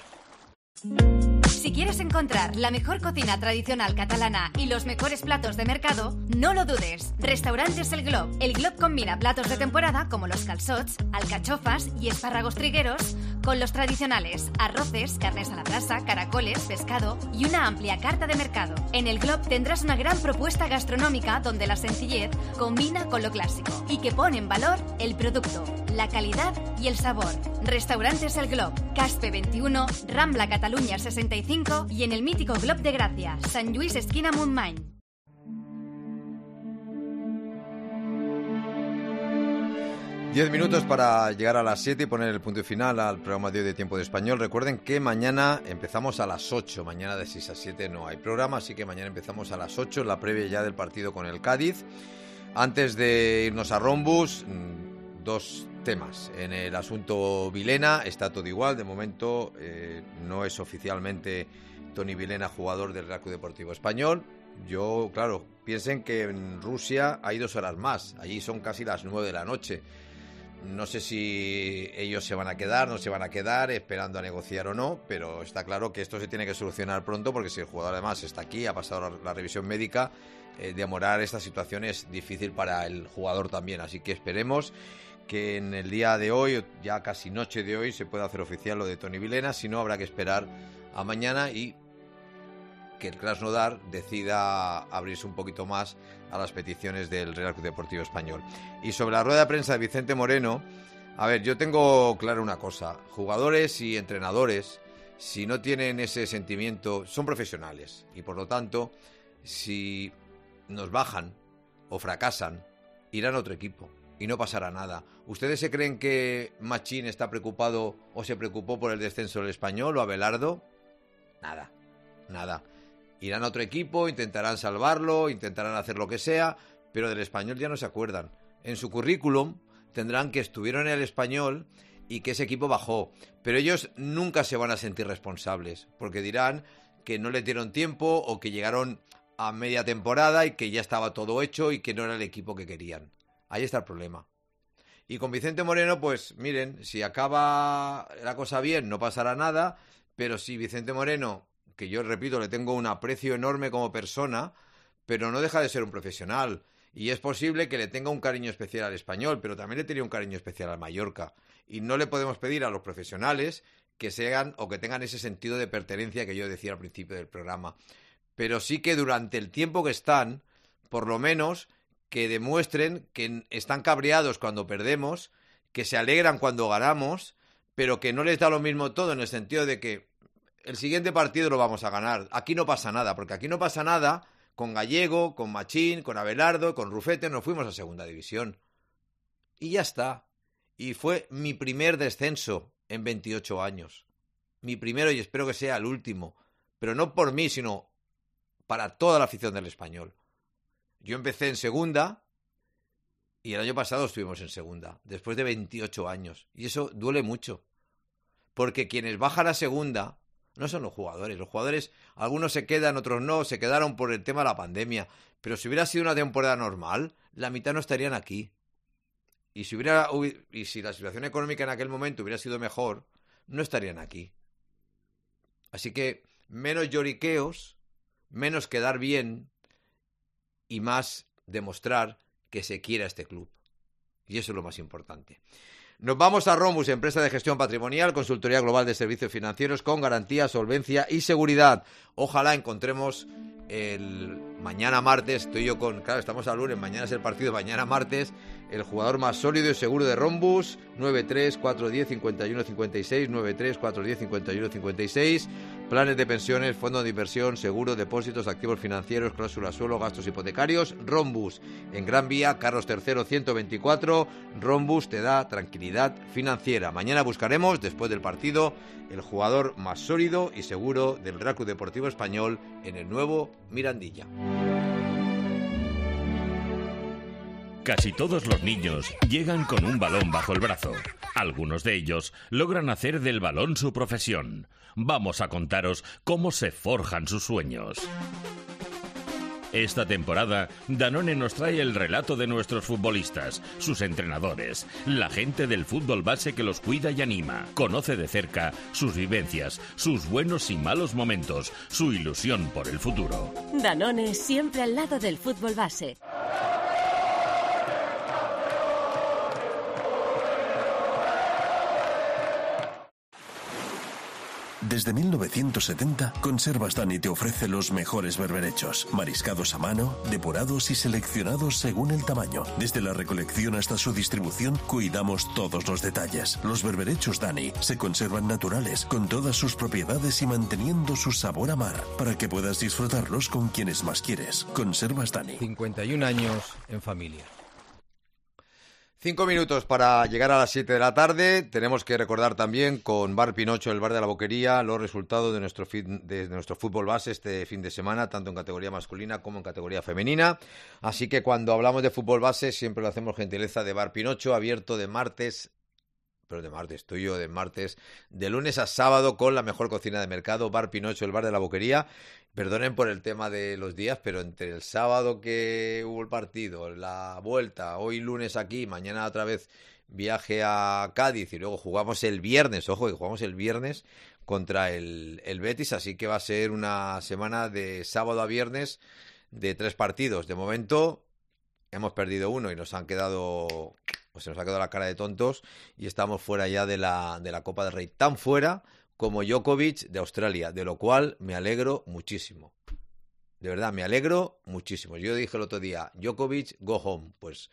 Si quieres encontrar la mejor cocina tradicional catalana y los mejores platos de mercado, no lo dudes. Restaurantes El Glob. El Glob combina platos de temporada como los calçots, alcachofas y espárragos trigueros con los tradicionales arroces, carnes a la brasa, caracoles, pescado y una amplia carta de mercado. En El Glob tendrás una gran propuesta gastronómica donde la sencillez combina con lo clásico y que pone en valor el producto, la calidad y el sabor. Restaurantes El Glob, Caspe veintiuno, Rambla Cataluña sesenta y cinco y en el mítico Glob de Gracia, Sant Lluís esquina Montmany. Diez minutos para llegar a las siete y poner el punto final al programa de hoy de Tiempo de Español. Recuerden que mañana empezamos a las ocho. Mañana de seis a siete no hay programa, así que mañana empezamos a las ocho, la previa ya del partido con el Cádiz. Antes de irnos a Rombus, dos temas. En el asunto Vilena está todo igual. De momento eh, no es oficialmente Toni Vilena jugador del Real Club Deportivo Español. Yo, claro, piensen que en Rusia hay dos horas más. Allí son casi las nueve de la noche. No sé si ellos se van a quedar, no se van a quedar, esperando a negociar o no, pero está claro que esto se tiene que solucionar pronto, porque si el jugador además está aquí, ha pasado la, la revisión médica, eh, demorar esta situación es difícil para el jugador también. Así que esperemos que en el día de hoy, ya casi noche de hoy, se pueda hacer oficial lo de Toni Vilena. Si no, habrá que esperar a mañana y que el Krasnodar decida abrirse un poquito más a las peticiones del Real Club Deportivo Español. Y sobre la rueda de prensa de Vicente Moreno, a ver, yo tengo claro una cosa: jugadores y entrenadores si no tienen ese sentimiento, son profesionales y por lo tanto, si nos bajan o fracasan, irán a otro equipo y no pasará nada. ¿Ustedes se creen que Machín está preocupado o se preocupó por el descenso del Español o Abelardo? Nada, nada. Irán a otro equipo, intentarán salvarlo, intentarán hacer lo que sea, pero del Español ya no se acuerdan. En su currículum tendrán que estuvieron en el Español y que ese equipo bajó, pero ellos nunca se van a sentir responsables, porque dirán que no les dieron tiempo o que llegaron a media temporada y que ya estaba todo hecho y que no era el equipo que querían. Ahí está el problema. Y con Vicente Moreno, pues miren, si acaba la cosa bien no pasará nada, pero si Vicente Moreno, que yo repito, le tengo un aprecio enorme como persona, pero no deja de ser un profesional. Y es posible que le tenga un cariño especial al Español, pero también le tenía un cariño especial al Mallorca. Y no le podemos pedir a los profesionales que sean o que tengan ese sentido de pertenencia que yo decía al principio del programa. Pero sí que durante el tiempo que están, por lo menos, que demuestren que están cabreados cuando perdemos, que se alegran cuando ganamos, pero que no les da lo mismo todo en el sentido de que el siguiente partido lo vamos a ganar. Aquí no pasa nada, porque aquí no pasa nada con Gallego, con Machín, con Abelardo, con Rufete, nos fuimos a segunda división. Y ya está. Y fue mi primer descenso en veintiocho años. Mi primero y espero que sea el último. Pero no por mí, sino para toda la afición del Español. Yo empecé en segunda y el año pasado estuvimos en segunda, después de veintiocho años. Y eso duele mucho. Porque quienes bajan a segunda no son los jugadores. Los jugadores, algunos se quedan, otros no, se quedaron por el tema de la pandemia. Pero si hubiera sido una temporada normal, la mitad no estarían aquí. Y si hubiera y si la situación económica en aquel momento hubiera sido mejor, no estarían aquí. Así que menos lloriqueos, menos quedar bien y más demostrar que se quiere a este club. Y eso es lo más importante. Nos vamos a Rhombus, empresa de gestión patrimonial, consultoría global de servicios financieros con garantía, solvencia y seguridad. Ojalá encontremos el mañana martes, estoy yo con, claro, estamos al lunes, mañana es el partido, mañana martes, el jugador más sólido y seguro de Rhombus, nueve tres cuatro uno cero cinco uno cinco seis, nueve tres cuatro uno cero cinco uno cinco seis, planes de pensiones, fondos de inversión, seguro, depósitos, activos financieros, cláusula suelo, gastos hipotecarios. Rhombus, en Gran Vía, Carlos tercero ciento veinticuatro. Rhombus te da tranquilidad financiera. Mañana buscaremos, después del partido, el jugador más sólido y seguro del Real Club Deportivo Español en el nuevo Mirandilla. Casi todos los niños llegan con un balón bajo el brazo. Algunos de ellos logran hacer del balón su profesión. Vamos a contaros cómo se forjan sus sueños. Esta temporada, Danone nos trae el relato de nuestros futbolistas, sus entrenadores, la gente del fútbol base que los cuida y anima. Conoce de cerca sus vivencias, sus buenos y malos momentos, su ilusión por el futuro. Danone siempre al lado del fútbol base. Desde mil novecientos setenta, Conservas Dani te ofrece los mejores berberechos, mariscados a mano, depurados y seleccionados según el tamaño. Desde la recolección hasta su distribución, cuidamos todos los detalles. Los berberechos Dani se conservan naturales, con todas sus propiedades y manteniendo su sabor a mar, para que puedas disfrutarlos con quienes más quieres. Conservas Dani. cincuenta y un años en familia. Cinco minutos para llegar a las siete de la tarde. Tenemos que recordar también con Bar Pinocho, el bar de la Boquería, los resultados de nuestro, fin, de nuestro fútbol base este fin de semana, tanto en categoría masculina como en categoría femenina. Así que cuando hablamos de fútbol base siempre lo hacemos gentileza de Bar Pinocho, abierto de martes, pero de martes, estoy yo de martes, de lunes a sábado con la mejor cocina de mercado. Bar Pinocho, el bar de la Boquería. Perdonen por el tema de los días, pero entre el sábado que hubo el partido, la vuelta, hoy lunes aquí, mañana otra vez viaje a Cádiz y luego jugamos el viernes, ojo que jugamos el viernes contra el, el Betis, así que va a ser una semana de sábado a viernes de tres partidos. De momento hemos perdido uno y nos han quedado, o se nos ha quedado la cara de tontos y estamos fuera ya de la, de la Copa del Rey, tan fuera como Djokovic de Australia, de lo cual me alegro muchísimo. De verdad, me alegro muchísimo. Yo dije el otro día, Djokovic, go home. Pues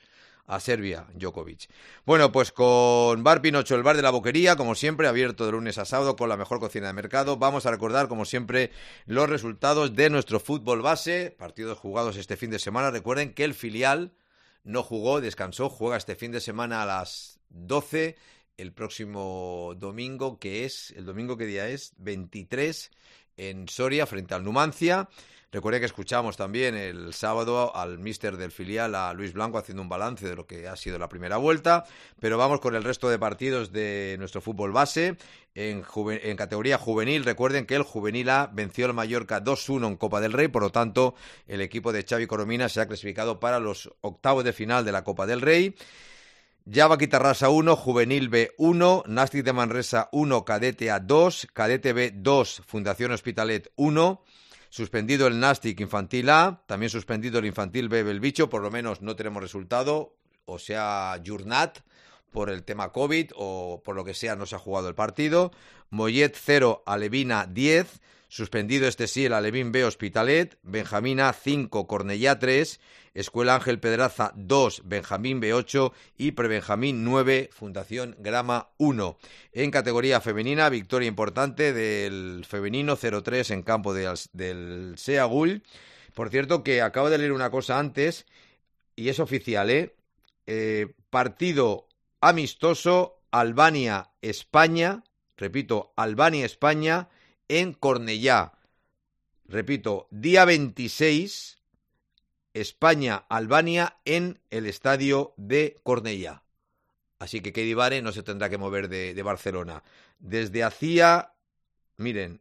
a Serbia, Djokovic. Bueno, pues con Bar Pinocho, el bar de la Boquería, como siempre, abierto de lunes a sábado con la mejor cocina de mercado. Vamos a recordar, como siempre, los resultados de nuestro fútbol base, partidos jugados este fin de semana. Recuerden que el filial no jugó, descansó, juega este fin de semana a las doce, el próximo domingo, que es, ¿el domingo qué día es? veintitrés, en Soria, frente al Numancia. Recuerden que escuchamos también el sábado al míster del filial, a Luis Blanco, haciendo un balance de lo que ha sido la primera vuelta, pero vamos con el resto de partidos de nuestro fútbol base. En, juve, en categoría juvenil, recuerden que el Juvenil A venció al Mallorca dos uno en Copa del Rey, por lo tanto, el equipo de Xavi Coromina se ha clasificado para los octavos de final de la Copa del Rey. Java Quitarrasa uno, Juvenil B uno, Nàstic de Manresa uno, Cadete A dos, Cadete B dos, Fundación Hospitalet uno, suspendido el Nàstic Infantil A, también suspendido el Infantil B Belvicho, por lo menos no tenemos resultado, o sea, Jurnat, por el tema COVID o por lo que sea no se ha jugado el partido. Mollet cero, Alevina diez, suspendido este sí el Alevín B Hospitalet, Benjamín A cinco, Cornellá tres, Escuela Ángel Pedraza dos, Benjamín B ocho y Prebenjamín nueve, Fundación Grama uno. En categoría femenina, victoria importante del femenino cero tres en campo de, del Seagull. Por cierto, que acabo de leer una cosa antes y es oficial, ¿eh? eh partido amistoso Albania-España, repito, Albania-España en Cornellá. Repito, día veintiséis, España-Albania en el estadio de Cornellá. Así que Kedi Vare no se tendrá que mover de, de Barcelona. Desde hacía, miren,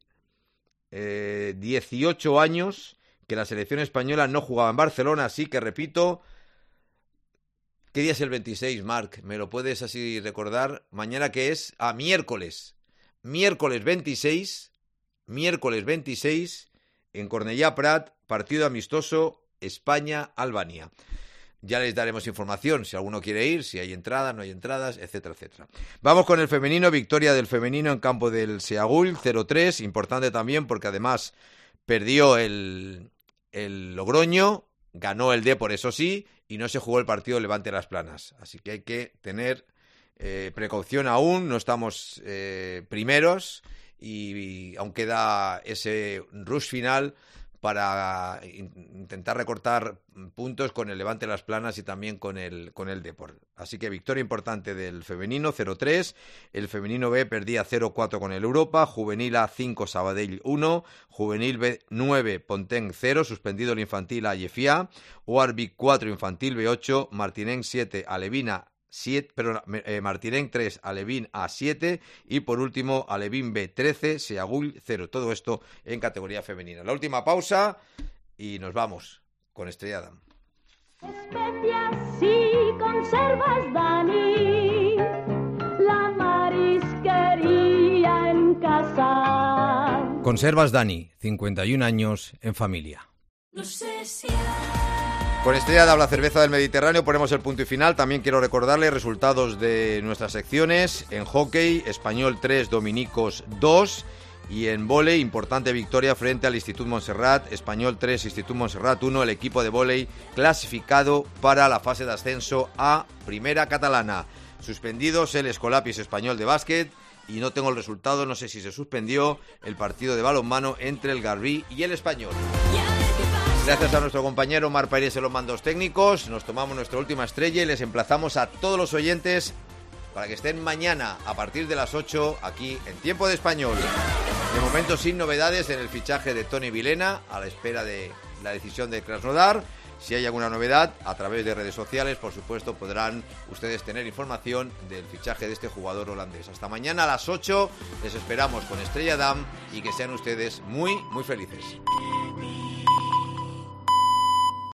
eh, dieciocho años que la selección española no jugaba en Barcelona, así que repito, ¿qué día es el veintiséis, Marc? ¿Me lo puedes así recordar? Mañana que es, a ah, miércoles, miércoles veintiséis, miércoles veintiséis, en Cornellá Prat, partido amistoso España-Albania. Ya les daremos información si alguno quiere ir, si hay entradas, no hay entradas, etcétera, etcétera. Vamos con el femenino, victoria del femenino en campo del Seagull, cero tres, importante también porque además perdió el, el Logroño, ganó el Depor, eso sí, y no se jugó el partido Levante Las Planas. Así que hay que tener eh, precaución aún, no estamos eh, primeros y, y aún queda ese rush final para intentar recortar puntos con el Levante Las Planas y también con el, con el Depor. Así que victoria importante del femenino, cero tres. El femenino B perdía cero cuatro con el Europa. Juvenil A cinco, Sabadell uno. Juvenil B nueve, Ponteng cero. Suspendido el infantil A Llefià. Oarvic cuatro, infantil B ocho. Martinenc siete, Alevina siete, perdón, eh, Martinenc tres, Alevín A siete y por último Alevín B trece, Seagull cero. Todo esto en categoría femenina. La última pausa y nos vamos con Estrella Damm. Especias y conservas, Dani, la marisquería en casa. Conservas Dani, cincuenta y un años en familia. No sé si Con Estrella Damm, la cerveza del Mediterráneo, ponemos el punto y final. También quiero recordarles resultados de nuestras secciones. En hockey, Español tres, Dominicos dos. Y en vóley, importante victoria frente al Institut Montserrat. Español tres, Institut Montserrat uno. El equipo de vóley clasificado para la fase de ascenso a Primera Catalana. Suspendidos el Escolapis Español de básquet. Y no tengo el resultado, no sé si se suspendió el partido de balonmano entre el Garbí y el Español. Gracias a nuestro compañero Marc Pérez en los mandos técnicos. Nos tomamos nuestra última estrella y les emplazamos a todos los oyentes para que estén mañana a partir de las ocho aquí en Tiempo de Español. De momento sin novedades en el fichaje de Toni Vilhena, a la espera de la decisión de Krasnodar. Si hay alguna novedad, a través de redes sociales, por supuesto, podrán ustedes tener información del fichaje de este jugador holandés. Hasta mañana a las ocho, les esperamos con Estrella Damm y que sean ustedes muy, muy felices.